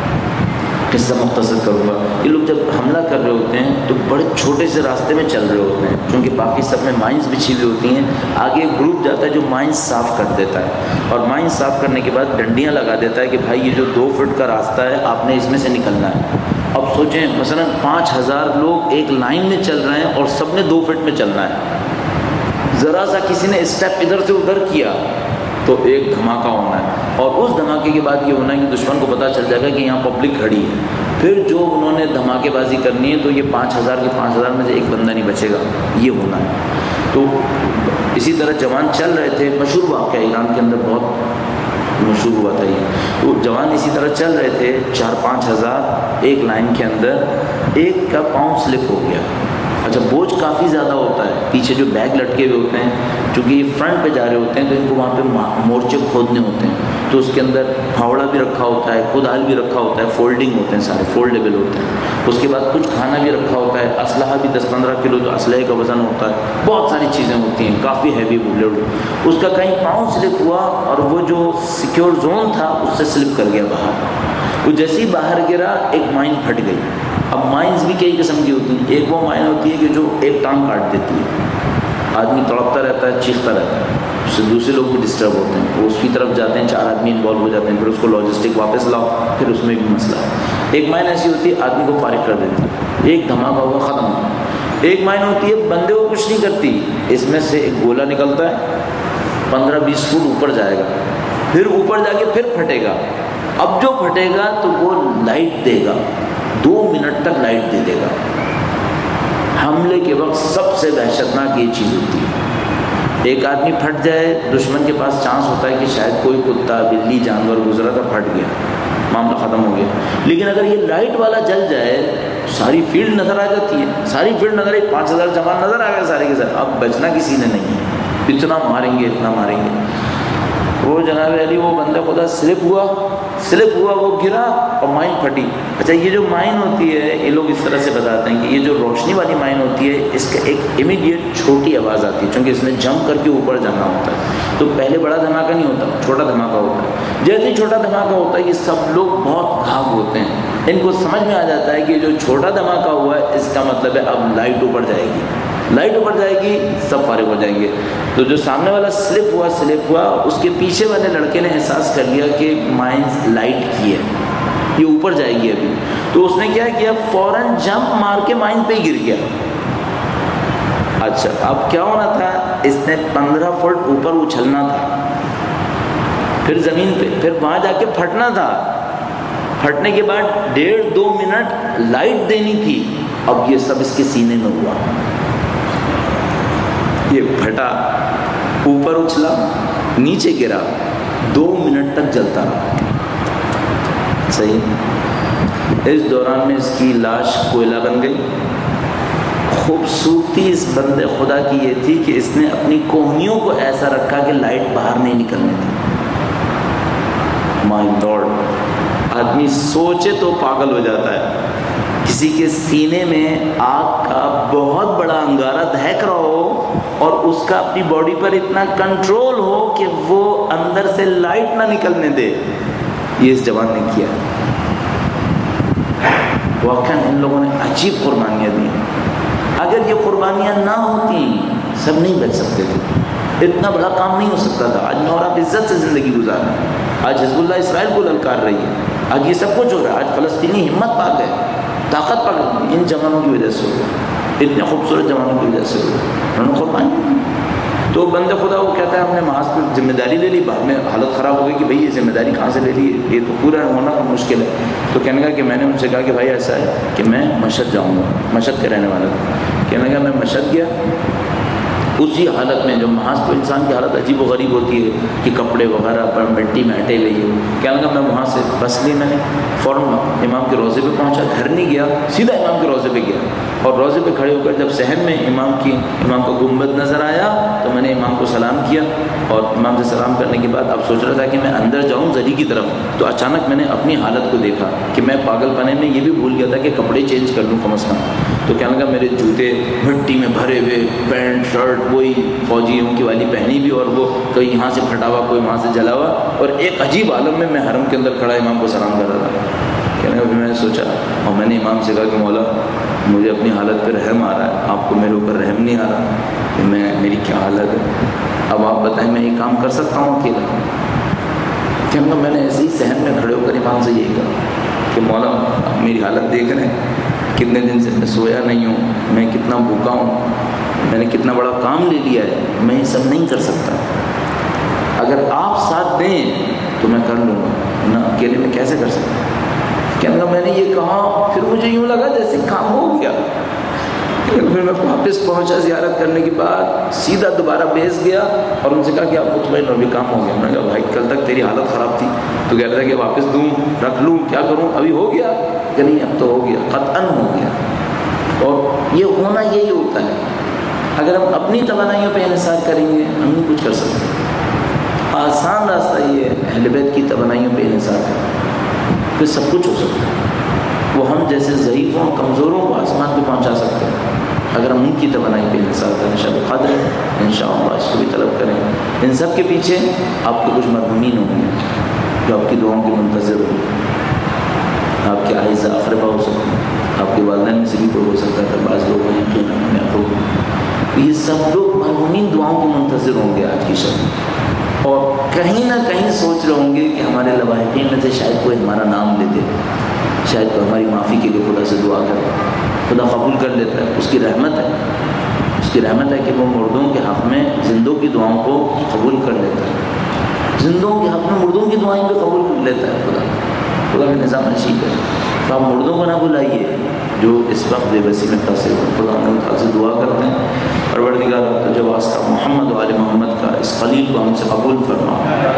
قصہ مختصر کروں گا. یہ لوگ جب حملہ کر رہے ہوتے ہیں تو بڑے چھوٹے سے راستے میں چل رہے ہوتے ہیں، کیونکہ باقی سب میں مائنز بچھی ہوئی ہوتی ہیں. آگے ایک گروپ جاتا ہے جو مائنز صاف کر دیتا ہے، اور مائنز صاف کرنے کے بعد ڈنڈیاں لگا دیتا ہے کہ بھائی یہ جو دو فٹ کا راستہ ہے آپ نے اس میں سے نکلنا ہے. اب سوچیں مثلا پانچ ہزار لوگ ایک لائن میں چل رہے ہیں اور سب نے دو فٹ میں چلنا ہے. ذرا سا کسی نے اسٹیپ ادھر سے ادھر کیا تو ایک دھماکہ ہونا ہے، اور اس دھماکے کے بعد یہ ہونا ہے کہ دشمن کو پتہ چل جائے گا کہ یہاں پبلک کھڑی ہے. پھر جو انہوں نے دھماکے بازی کرنی ہے تو یہ پانچ ہزار کے پانچ ہزار میں سے ایک بندہ نہیں بچے گا، یہ ہونا ہے. تو اسی طرح جوان چل رہے تھے. مشہور واقعہ ایران کے اندر بہت مشہور ہوا تھا یہ. تو جوان اسی طرح چل رہے تھے، چار پانچ ہزار ایک لائن کے اندر. ایک کا پاؤں سلپ ہو گیا. اچھا بوجھ کافی زیادہ ہوتا ہے، پیچھے جو بیگ لٹکے ہوئے ہوتے ہیں، چونکہ یہ فرنٹ پہ جا رہے ہوتے ہیں تو ان کو وہاں پہ مورچے کھودنے ہوتے ہیں، تو اس کے اندر پھاوڑا بھی رکھا ہوتا ہے، کدال بھی رکھا ہوتا ہے، فولڈنگ ہوتے ہیں، سارے فولڈیبل ہوتے ہیں. اس کے بعد کچھ کھانا بھی رکھا ہوتا ہے، اسلحہ بھی دس پندرہ کلو تو اسلحے کا وزن ہوتا ہے، بہت ساری چیزیں ہوتی ہیں، کافی ہیوی بلیٹ. اس کا کہیں پاؤں سلپ ہوا اور وہ جو سیکیور زون تھا اس سے سلپ کر گیا باہر. وہ جیسے ہی باہر گرا ایک مائن پھٹ گئی. اب مائنز بھی کئی قسم کی ہوتی ہیں. ایک وہ مائن ہوتی ہے کہ جو ایک ٹانگ کاٹ دیتی ہے، آدمی تڑپتا رہتا ہے، چیختا رہتا ہے، اس سے دوسرے لوگ بھی ڈسٹرب ہوتے ہیں، وہ اس کی طرف جاتے ہیں، چار آدمی انوالو ہو جاتے ہیں، پھر اس کو لاجسٹک واپس لاؤ، پھر اس میں بھی مسئلہ ہے. ایک مائن ایسی ہوتی ہے آدمی کو فارغ کر دیتی ہے، ایک دھماکہ ہوا ختم ہوا. ایک مائن ہوتی ہے بندے کو کچھ نہیں کرتی، اس میں سے ایک گولا نکلتا ہے، پندرہ بیس فٹ اوپر جائے گا، پھر اوپر جا کے پھر پھٹے گا. اب جو پھٹے گا تو وہ لائٹ دے گا، دو منٹ تک لائٹ دے دے گا. حملے کے وقت سب سے وحشتناک یہ چیز ہوتی ہے. ایک آدمی پھٹ جائے، دشمن کے پاس چانس ہوتا ہے کہ شاید کوئی کتا بلی جانور گزرا تھا، پھٹ گیا، معاملہ ختم ہو گیا. لیکن اگر یہ لائٹ والا جل جائے، ساری فیلڈ نظر آ جاتی ہے، ساری فیلڈ نظر آئی، پانچ ہزار جوان نظر آ گئے سارے کے ساتھ. اب بچنا کسی نے نہیں ہے، اتنا ماریں گے اتنا ماریں گے. وہ جناب علی وہ بندہ خدا سلپ ہوا سلپ ہوا وہ گرا اور مائن پھٹی. اچھا یہ جو مائن ہوتی ہے یہ لوگ اس طرح سے بتاتے ہیں کہ یہ جو روشنی والی مائن ہوتی ہے اس کا ایک امیڈیٹ چھوٹی آواز آتی ہے، چونکہ اس میں جمپ کر کے اوپر جانا ہوتا ہے. تو پہلے بڑا دھماکہ نہیں ہوتا، چھوٹا دھماکہ ہوتا ہے. جیسے ہی چھوٹا دھماکہ ہوتا ہے یہ سب لوگ بہت بھاگ ہوتے ہیں. ان کو سمجھ میں آ جاتا ہے کہ جو چھوٹا دھماکہ ہوا ہے اس کا مطلب ہے اب لائٹ اوپر جائے گی، لائٹ اوپر جائے گی، سب فارغ ہو جائیں گے. تو جو سامنے والا سلپ ہوا سلپ ہوا اس کے پیچھے والے لڑکے نے احساس کر لیا کہ مائنز لائٹ کی ہے، یہ اوپر جائے گی ابھی. تو اس نے کیا کیا، فوراً جمپ مار کے مائن پہ ہی گر گیا. اچھا اب کیا ہونا تھا، اس نے پندرہ فٹ اوپر اچھلنا تھا، پھر زمین پہ، پھر وہاں جا کے پھٹنا تھا. پھٹنے کے بعد ڈیڑھ دو منٹ لائٹ دینی تھی. اب یہ سب اس کے سینے میں ہوا، یہ پھٹا، اوپر اچھلا، نیچے گرا، دو منٹ تک جلتا رہا. صحیح. اس دوران میں اس کی لاش کوئلہ بن گئی۔ خوبصورتی اس بندے خدا کی یہ تھی کہ اس نے اپنی کوہنیوں کو ایسا رکھا کہ لائٹ باہر نہیں نکلنے تھی۔ مائی گاڈ، آدمی سوچے تو پاگل ہو جاتا ہے۔ کسی کے سینے میں آگ کا بہت بڑا انگارہ دہک رہا ہو اور اس کا اپنی باڈی پر اتنا کنٹرول ہو کہ وہ اندر سے لائٹ نہ نکلنے دے، یہ اس جوان نے کیا۔ واقعاً ان لوگوں نے عجیب قربانیاں دی۔ اگر یہ قربانیاں نہ ہوتی سب نہیں بچ سکتے تھے، اتنا بڑا کام نہیں ہو سکتا تھا۔ آج میں اور آپ عزت سے زندگی گزار رہے ہیں، آج حزب اللہ اسرائیل کو للکار رہی ہے، آج یہ سب کچھ ہو رہا ہے، آج فلسطینی ہمت پا گئے، طاقت پا گئے، ان جوانوں کی وجہ سے ہو گئے، اتنے خوبصورت جوانوں کی وجہ سے ہو گئے، انہوں نے قربانی۔ تو بندہ خدا وہ کہتا ہے ہم نے محاذ پر ذمہ داری لے لی، بعد میں حالت خراب ہو گئی کہ بھائی یہ ذمہ داری کہاں سے لے لی، یہ تو پورا ہونا مشکل ہے۔ تو کہنے لگا کہ میں نے ان سے کہا کہ بھائی ایسا ہے کہ میں مشہد جاؤں گا، مشہد کے رہنے والا تھا۔ کہنے لگا میں مشہد گیا، اسی حالت میں جو محاذ پر انسان کی حالت عجیب و غریب ہوتی ہے کہ کپڑے وغیرہ پر مٹی میں ہٹے لئے، کہنے لگا میں وہاں سے بس لی، میں نے فوراً امام کے روضے پہ پہنچا، گھر نہیں گیا، سیدھا امام کے روضے پہ گیا، اور روضے پہ کھڑے ہو کر جب صحن میں امام کی امام کا گنبد نظر آیا تو میں نے امام کو سلام کیا، اور امام سے سلام کرنے کے بعد اب سوچ رہا تھا کہ میں اندر جاؤں زری کی طرف، تو اچانک میں نے اپنی حالت کو دیکھا کہ میں پاگل پنے میں یہ بھی بھول گیا تھا کہ کپڑے چینج کر لوں کم از کم۔ تو کہنے لگا میرے جوتے مٹی میں بھرے ہوئے، پینٹ شرٹ وہی فوجیوں کی والی پہنی بھی، اور وہ کوئی یہاں سے پھٹا ہوا کوئی وہاں سے جلا ہوا، اور ایک عجیب عالم میں میں حرم کے اندر کھڑا امام کو سلام کر رہا تھا۔ کہنے لگا میں نے سوچا، اور میں نے امام سے کہا کہ مولا مجھے اپنی حالت پہ رحم آ رہا ہے، آپ کو میرے اوپر رحم نہیں آ رہا کہ میں میری کیا حالت ہے، اب آپ بتائیں میں یہ کام کر سکتا ہوں اکیلا؟ کہنے لگا میں نے ایسے ہی صحن میں کھڑے ہو کر امام سے یہی کہا کہ مولا آپ میری حالت دیکھ رہے ہیں، کتنے دن سے میں سویا نہیں ہوں، میں کتنا بھوکا ہوں، میں نے کتنا بڑا کام لے لیا ہے، میں یہ سب نہیں کر سکتا، اگر آپ ساتھ دیں تو میں کر لوں گا، نہ اکیلے میں کیسے کر سکتا۔ کہنے لگا میں نے یہ کہا، پھر مجھے یوں لگا جیسے کام ہو گیا، پھر میں واپس پہنچا زیارت کرنے کے بعد، سیدھا دوبارہ بیس گیا اور ان سے کہا کہ آپ مطمئن ہو ابھی کام ہو گیا؟ میں نے کہا بھائی کل تک تیری حالت خراب تھی، تو کہہ رہا تھا کہ واپس دوں رکھ لوں کیا کروں، ابھی ہو گیا کہ نہیں؟ اب تو ہو گیا، قطعاً ہو گیا۔ اور یہ ہونا یہی ہوتا ہے، اگر ہم اپنی توانائیوں پہ انحصار کریں گے ہم نہیں کچھ کر سکتے۔ آسان راستہ یہ ہے اہل بیت کی توانائیوں پہ انحصار کریں، پھر سب کچھ ہو سکتا ہے۔ وہ ہم جیسے ضعیفوں کمزوروں کو آسمان پہ پہنچا سکتے ہیں اگر ہم ان کی توانائی پہ انحصار کریں۔ شب قدر انشاءاللہ اس کو بھی طلب کریں۔ ان سب کے پیچھے آپ کے کچھ مرحومین ہوں گے جو آپ کی دعاؤں کے منتظر ہوں گے، آپ کے اعزا اقربا ہو سکتے ہیں، آپ کے والدین میں سے بھی کوئی ہو سکتا ہے، بعض لوگ ہیں یقیناً محفوظ، یہ سب لوگ مرحومین دعاؤں کے منتظر ہوں گے آج کی شب، اور کہیں نہ کہیں سوچ رہے ہوں گے کہ ہمارے لواحقین میں سے شاید کوئی ہمارا نام لے دے، شاید کوئی ہماری معافی کے لیے خدا سے دعا کرے، خدا قبول کر لیتا ہے، اس کی رحمت ہے، اس کی رحمت ہے کہ وہ مردوں کے حق میں زندوں کی دعاؤں کو قبول کر لیتا ہے، زندوں کے حق میں مردوں کی دعائیں بھی قبول کر لیتا ہے خدا، خدا کا نظام عجیب ہے۔ تو آپ مردوں کو نہ بلائیے جو اس وقت بے بسی میں پھنسے ہو، خدا ان سے دعا کرتے ہیں پروردگار تجھے واسطہ محمد و آل محمد کا اس خلیل کو ہم سے قبول فرما۔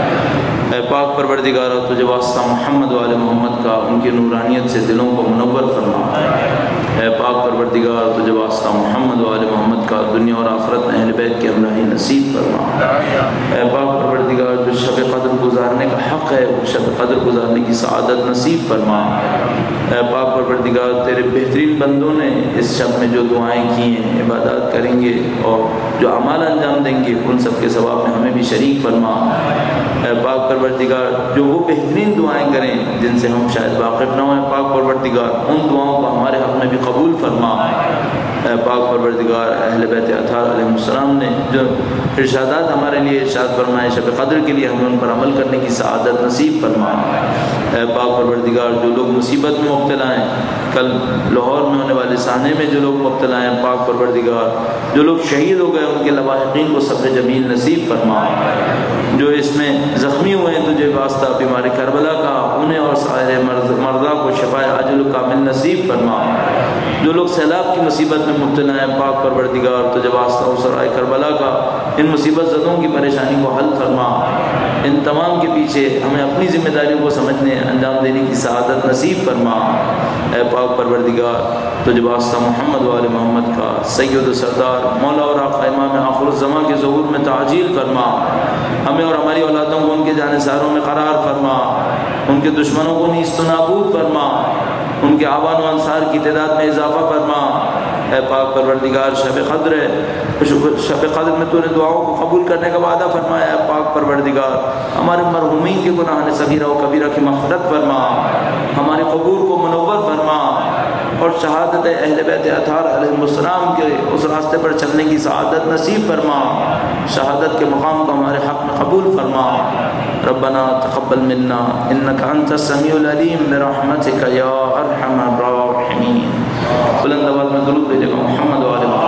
اے پاک پروردگار تجھے واسطہ محمد و آل محمد کا ان کی نورانیت سے دلوں کو منور فرما۔ اے پاک پروردگار تجھے واسطہ محمد و آل محمد کا دنیا اور آخرت میں اہل بیت کی ہمراہی نصیب فرما۔ اے پاک پروردگار جو شب قدر گزارنے کا حق ہے وہ شب قدر گزارنے کی سعادت نصیب فرما۔ اے پاک پروردگار تیرے بہترین بندوں نے اس شب میں جو دعائیں کی ہیں، عبادات کریں گے اور جو اعمال انجام دیں گے، ان سب کے ثواب میں ہمیں بھی شریک فرما۔ اے پاک پروردگار جو وہ بہترین دعائیں کریں جن سے ہم شاید واقف نہ ہوئیں، پاک پروردگار ان دعاؤں کو ہمارے حق میں بھی قبول فرما۔ اے پاک پروردگار اہل بیت اطہار علیہ السلام نے جو ارشادات ہمارے لیے ارشاد فرمائے شب قدر کے لیے، ہمیں ان پر عمل کرنے کی سعادت نصیب فرما۔ اے پاک پروردگار جو لوگ مصیبت میں مبتلا ہیں، کل لاہور میں ہونے والے سانے میں جو لوگ مبتلا ہیں، پاک پروردگار جو لوگ شہید ہو گئے ان کے لواحقین کو صبر جمیل نصیب فرما۔ جو اس میں زخمی ہوئے ہیں تجھے واسطہ بیمار کربلا کا، انہیں اور سائر مرضا کو شفائے عاجل و کامل نصیب فرما۔ جو لوگ سیلاب کی مصیبت میں مبتلا ہیں پاک پروردگار تو جب واسطہ اسرائے کربلا کا ان مصیبت زدوں کی پریشانی کو حل فرما، ان تمام کے پیچھے ہمیں اپنی ذمہ داریوں کو سمجھنے انجام دینے کی سعادت نصیب فرما۔ اے پاک پروردگار تو جب واسطہ محمد وآل محمد کا سید و سردار مولا اور آقا امام آخر الزماں کے ظہور میں تعجیل فرما، ہمیں اور ہماری اولادوں کو ان کے جانثاروں میں قرار فرما، ان کے دشمنوں کو نیست و نابود فرما، ان کے آبان و انصار کی تعداد میں اضافہ فرما۔ اے پاک پروردگار شب قدر ہے، شب قدر میں تو نے دعاؤں کو قبول کرنے کا وعدہ فرمایا ہے۔ پاک پروردگار ہمارے مرحومین کے گناہ صغیرہ و کبیرہ کی مغفرت فرما، ہمارے قبور کو منور فرما، اور شہادت اہل بیت اطہار علیہ السلام کے اس راستے پر چلنے کی سعادت نصیب فرما، شہادت کے مقام کو ہمارے حق میں قبول فرما۔ ربنا تقبل منا انک انت السمیع العلیم برحمتک یا ارحم الراحمین۔ بلند آواز میں درود بھیجے گا محمد وعلی